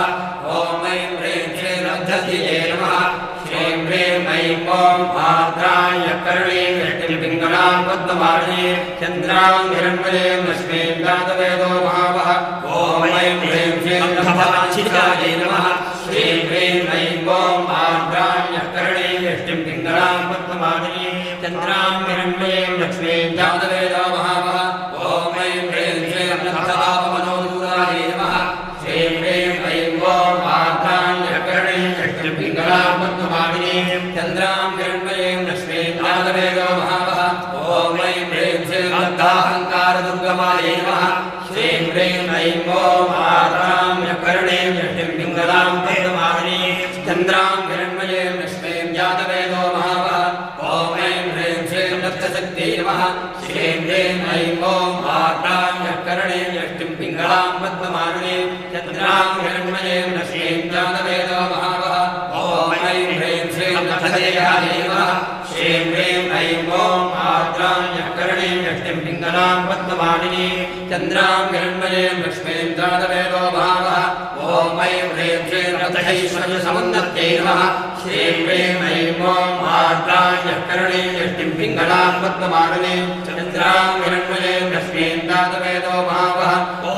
ॐ ऐं ह्रीं श्रीं लब्धधिये नमः श्रीं ह्रीं ऐं ॐ आग्राय करणीं विष्णुं पिङ्गलां पद्मवारिणीं चन्द्रां हिरण्मयीं लक्ष्मीं जातवेदो महावः ॐ ऐं ह्रीं श्रीं लब्धवाञ्छितायै नमः श्रीं ह्रीं ऐं ॐ आग्राय करणीं विष्णुं पिङ्गलां पद्मवारिणीं चन्द्रां हिरण्मयीं लक्ष्मीं जातवेदो महावः ॐ ऐं ह्रीं श्रीं लब्धपापमनोदूरायै नमः श्रीं ह्रीं ऐं ॐ आग्राय करणीं विष्णुं पिङ्गलां पद्मवारिणीं चन्द्रां हिरण्मयीं लक्ष्मीं जातवेदो महावः ॐ ऐं ह्रीं श्रीं लब्धाहङ्कारदुर्गमायै नमः श्रीं ह्रीं ऐं ॐ आग्राय करणीं विष्णुं पिङ्गलां पद्मवारिणीं चन्द्रां हिरण्मयीं लक्ष्मीं जातवेदो महावः ॐ ऐं ह्रीं श्रीं लब्धशक्त्यै नमः श्रीं ह्रीं ऐं ॐ आग्राय करणीं विष्णुं पिङ्गलां पद्मवारिणीं चन्द्रां हिरण्मयीं लक्ष्मीं जातवेदो महावः ॐ ऐं ह्रीं श्रीं लब्धदेहायै नमः श्रीं ह्रीं ऐं ॐ आग्राय करणीं विष्णुं पिङ्गलां पद्मवारिणीं चन्द्रां हिरण्मयीं लक्ष्मीं जातवेदो महावः ॐ ऐं ह्रीं श्रीं लब्धैश्वर्यसमुन्नत्यै नमः श्रीं ह्रीं ऐं ॐ आग्राय करणीं विष्णुं पिङ्गलां पद्मवारिणीं चन्द्रां हिरण्मयीं लक्ष्मीं जातवेदो महावः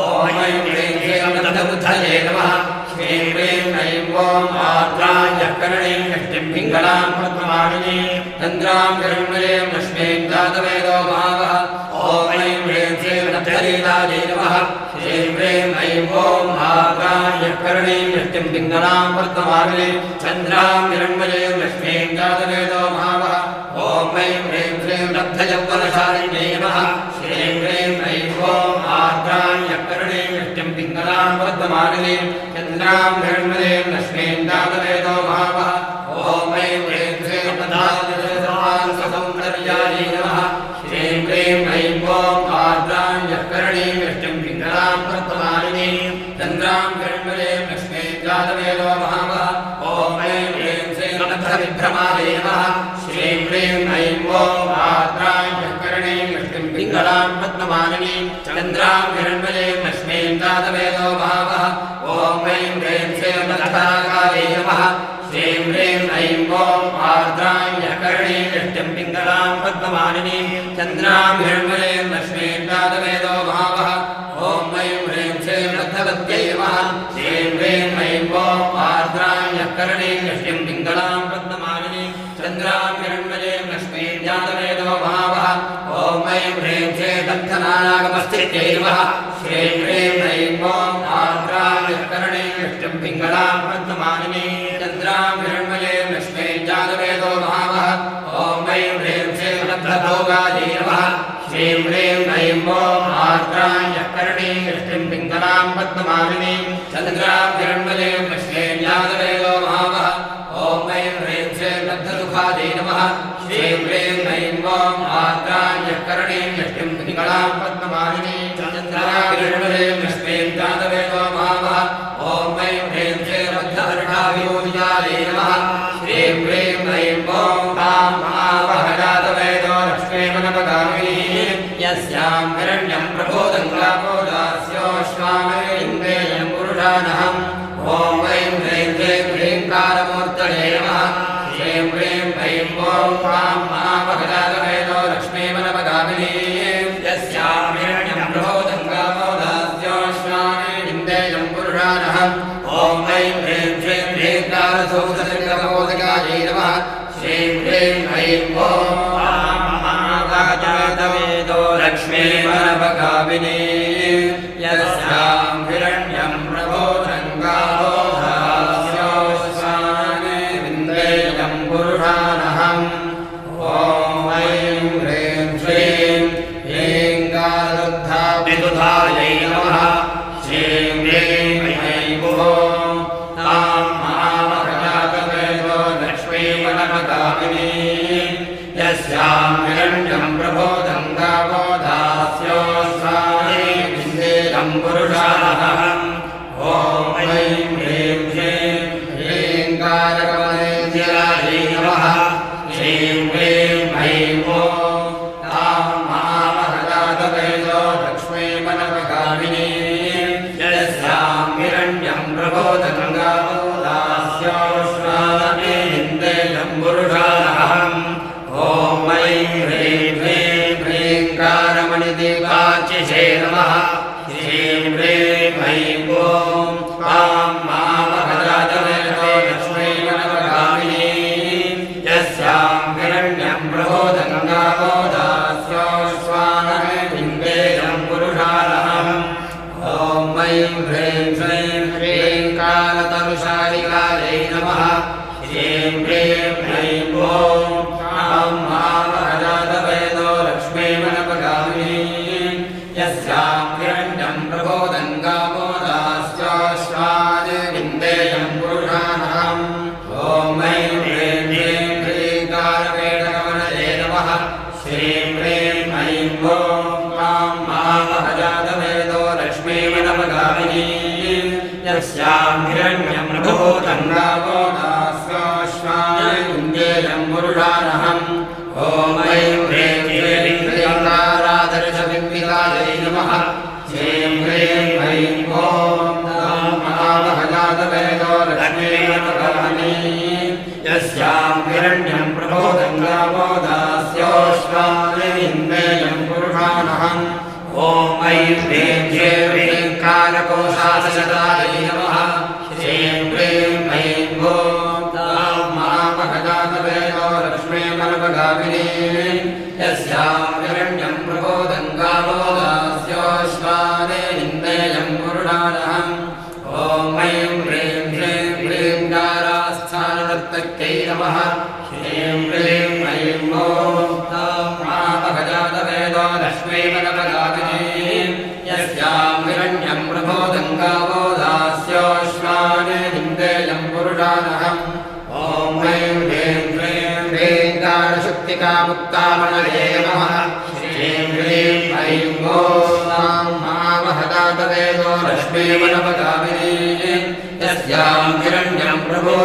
ॐ ऐं ह्रीं श्रीं लब्धबुद्धये नमः श्रीं ह्रीं ऐं ॐ आग्राय करणीं विष्णुं पिङ्गलां पद्मवारिणीं चन्द्रां हिरण्मयीं लक्ष्मीं जातवेदो महावः ॐ ऐं ह्रीं श्रीं लब्धलीलायै नमः श्रीं ह्रीं ऐं ॐ आग्राय करणीं विष्णुं पिङ्गलां पद्मवारिणीं चन्द्रां हिरण्मयीं लक्ष्मीं जातवेदो महावः ॐ ऐं ह्रीं श्रीं लब्धयौवनशालिन्यै नमः श्रीं ह्रीं ऐं ॐ आग्राय करणीं विष्णुं पिङ्गलां पद्मवारिणीं चन्द्रां हिरण्मयीं लक्ष्मीं जातवेदो महावः ॐ ऐं ह्रीं श्रीं लब्धादिसौन्दर्यायै नमः श्रीं ह्रीं ऐं ॐ आग्राय करणीं विष्णुं पिङ्गलां पद्मवारिणीं चन्द्रां हिरण्मयीं लक्ष्मीं जातवेदो महावः ॐ ऐं ह्रीं श्रीं लब्धविभ्रमायै नमः श्रीं ह्रीं ऐं ॐ आग्राय करणीं विष्णुं पिङ्गलां पद्मवारिणीं चन्द्रां हिरण्मयीं लक्ष्मीं जातवेदो महावः ॐ ऐं ह्रीं श्रीं लब्धकारायै नमः श्रीं ह्रीं ऐं ॐ आग्राय करणीं विष्णुं पिङ्गलां पद्मवारिणीं चन्द्रां हिरण्मयीं लक्ष्मीं जातवेदो महावः ॐ ऐं ह्रीं श्रीं लब्धवत्यै नमः श्रीं ह्रीं ऐं ॐ आग्राय करणीं विष्णुं पिङ्गलां पद्मवारिणीं चन्द्रां हिरण्मयीं लक्ष्मीं जातवेदो महावः ॐ ऐं ह्रीं श्रीं लब्धनानागमस्थित्यै नमः श्रीं ह्रीं ऐं ॐ आग्राय करणीं विष्णुं पिङ्गलां पद्मवारिणीं चन्द्रां हिरण्मयीं लक्ष्मीं जातवेदो महावः ॐ ऐं ह्रीं श्रीं लब्धभोगायै नमः श्रीं ह्रीं ऐं ॐ आग्राय करणीं विष्णुं पिङ्गलां पद्मवारिणीं चन्द्रां हिरण्मयीं लक्ष्मीं जातवेदो महावः ॐ ऐं ह्रीं श्रीं लब्धसुखायै नमः श्रीं ह्रीं ऐं ॐ आग्राय करणीं विष्णुं पिङ्गलां पद्मवारिणीं चन्द्रां हिरण्मयीं लक्ष्मीं जातवेदो महावः ॐ ऐं ह्रीं श्रीं लब्धहर्षाभिभूषायै नमः श्रीं ह्रीं ऐं ॐ तां महावः जातवेदो लक्ष्मीमनपगामिनीं यस्यां हिरण्यं प्रबोधं कामोदास्योश्वामेन्द्रेयं पुरुषानहम् ॐ ऐं ह्रीं श्रीं ह्रीङ्कारमूर्तये नमः श्रीं ह्रीं ऐं ॐ तां महावः जातवेदो लक्ष्मीमनपगामिनीं यस्यां हिरण्यं प्रबोधं कामोदास्योश्वामेन्द्रेयं पुरुषानहम् ॐ ऐं ह्रीं श्रीं ह्रीङ्कारसौधलिङ्गप्रबोधकायै नमः श्रीं ह्रीं ऐं ॐ जातवेदो लक्ष्मीमनपगामिनीं यस्यां हिरण्यं प्रबोधं कामोदास्योश्वामेन्द्रेयं पुरुषानहम् ॐ ऐं ह्रीं श्रीं ह्रीङ्कारदुग्धाभिदुधायै नमः श्रीं ह्रीं ऐं ॐ तां महावः जातवेदो लक्ष्मीमनपगामिनीं यस्यां हिरण्यं प्रबोधं कामोदास्योश्वामेन्द्रेयं पुरुषानहम् ॐ ऐं महावहजातवेदो लक्ष्मीमनपगामिनी यस्यां हिरण्यं प्रबोधगङ्गामोदास्योश्वानमेन्द्रेयं पुरुषानहम् ॐ ऐं ह्रीं ह्रीं ह्रीङ्कारमणिदीपाचिषे नमः श्रीं ह्रीं ऐं ॐ वां महावहजातवेदो लक्ष्मीमनपगामिनी यस्यां हिरण्यं प्रबोधगङ्गामोदास्योश्वानमेन्द्रेयं पुरुषानहम् ॐ ऐं ह्रीं श्रीं ह्रीङ्कारतनुशालिकायै नमः श्रीं ह्रीं ऐं ॐ वां महावहजातवेदो लक्ष्मीमनपगामिनी यस्यां हिरण्यं प्रबोधगङ्गामोदास्योश्वानमेन्द्रेयं पुरुषानहम् ॐ ऐं ह्रीं ह्रीं ह्रीङ्कारवेदकमलये नमः श्रीं ह्रीं ऐं ॐ वां महावहजातवेदो लक्ष्मीमनपगामिनी यस्यां हिरण्यं प्रबोधगङ्गामोदास्योश्वानमेन्द्रेयं पुरुषानहम् ॐ ऐं ह्रीं ह्रीं ह्रीङ्कारादर्शबिम्बिकायै नमः श्रीं ह्रीं ऐं ॐ वां महावहजातवेदो लक्ष्मीमनपगामिनी यस्यां हिरण्यं प्रबोधगङ्गामोदास्योश्वानमेन्द्रेयं पुरुषानहम् ॐ ऐं ह्रीं ह्रीङ्कारकोशासशतायै नमः श्रीं ह्रीं ऐं ॐ वां महावहजातवेदो लक्ष्मीमनपगामिनी यस्यां हिरण्यं प्रबोधगङ्गामोदास्योश्वानमेन्द्रेयं पुरुषानहम् ॐ ऐं ह्रीं ह्रीं ह्रीङ्कारास्थाननर्तक्यै नमः श्रीं ह्रीं ऐं ॐ वां महावहजातवेदो लक्ष्मीमनपगामिनी यस्यां हिरण्यं प्रबोधगङ्गामोदास्योश्वानमेन्द्रेयं पुरुषानहम् ॐ ऐं ह्रीं ह्रीं ह्रीङ्कारशक्तिकामुक्तामणये नमः श्रीं ह्रीं ऐं ॐ वां महावहजातवेदो लक्ष्मीमनपगामिनी यस्यां हिरण्यं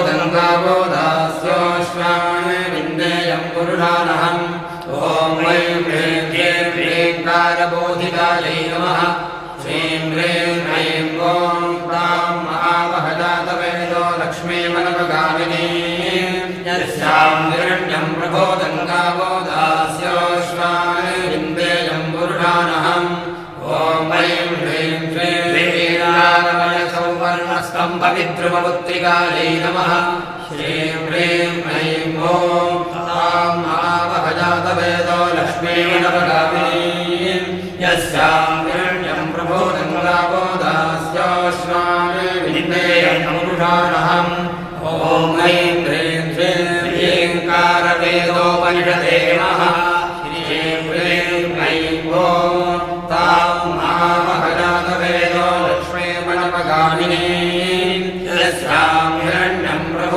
प्रबोधगङ्गामोदास्योश्वानमेन्द्रेयं पुरुषानहम् ॐ ऐं ह्रीं ह्रीं ह्रीङ्कारबोधिकायै नमः श्रीं ह्रीं ऐं ॐ वां महावहजातवेदो लक्ष्मीमनपगामिनी यस्यां हिरण्यं प्रबोधगङ्गामोदास्योश्वानमेन्द्रेयं पुरुषानहम् ॐ ऐं ह्रीं श्रीं वीरागमयसौवर्णस्तम्भविद्रुमपुत्रिकायै नमः श्रीं ह्रीं ऐं ॐ वां महावहजातवेदो लक्ष्मीमनपगामिनी यस्यां हिरण्यं प्रबोधगङ्गामोदास्योश्वानमेन्द्रेयं पुरुषानहम् ॐ ऐं ह्रीं श्रीं ह्रीङ्कारवेदोपनिषदे नमः श्रीं ह्रीं ऐं ॐ तां महावहजातवेदो लक्ष्मीमनपगामिनी यस्यां हिरण्यं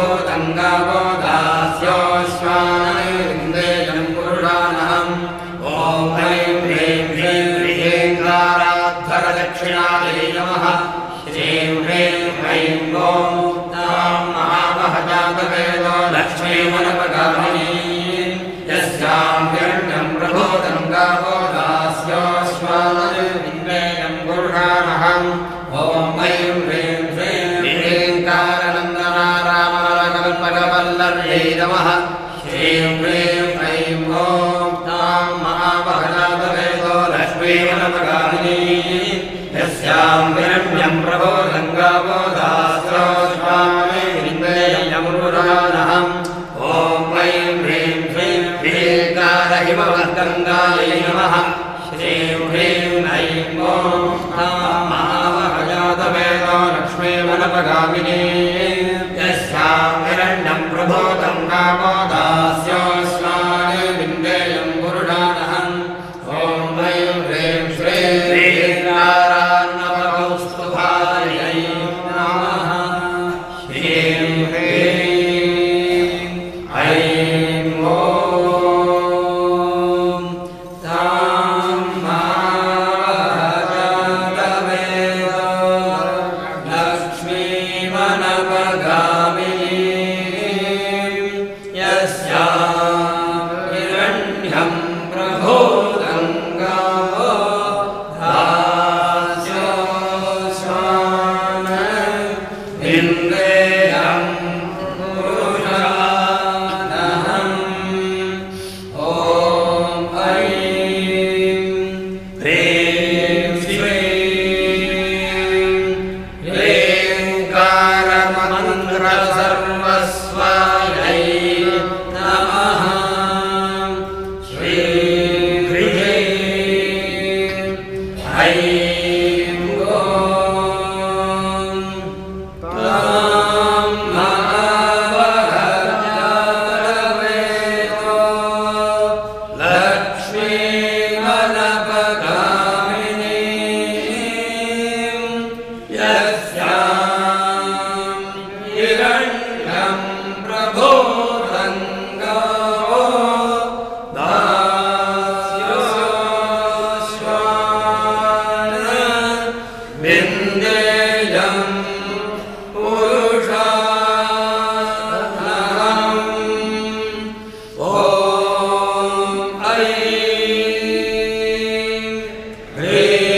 प्रबोधगङ्गामोदास्योश्वानमेन्द्रेयं पुरुषानहम् ॐ ऐं ह्रीं श्रीं ह्रीङ्काराध्वरदक्षिणायै नमः श्रीं ह्रीं ऐं ॐ तां महावहजातवेदो लक्ष्मीमनपगामिनी यस्यां हिरण्यं प्रबोधगङ्गामोदास्योश्वानमेन्द्रेयं पुरुषानहम् ॐ ऐं ह्रीं श्रीं ह्रीङ्कारनन्दनारामकल्पकवल्लभ्यै नमः श्रीं ह्रीं ऐं ॐ तां महावहजातवेदो लक्ष्मीमनपगामिनी यस्यां हिरण्यं प्रबोधगङ्गामोदास्योश्वानमेन्द्रेयं पुरुषानहम् ॐ ऐं ह्रीं श्रीं ह्रीङ्कारहिमवद्गङ्गायै नमः श्रीं ह्रीं ऐं ॐ तां महावहजातवेदो लक्ष्मीमनपगामिनी यस्यां हिरण्यं प्रबोधगङ्गामोदास्योश्वानमेन्द्रेयं पुरुषानहम् ॐ ऐं ह्रीं श्रीं ह्रीङ्कारान्नवकौस्तुभायै नमः श्रीं ह्रीं ऐं ॐ तां महावहजातवेदो लक्ष्मीमनपगामिनी ऐं गों तां महावहजातवेदो लक्ष्मीमनपगामिनीं यस्यां हिरण्यं प्रबोधङ्गो विन्देयं पुरुषानहम् ॐ ऐं ह्रीं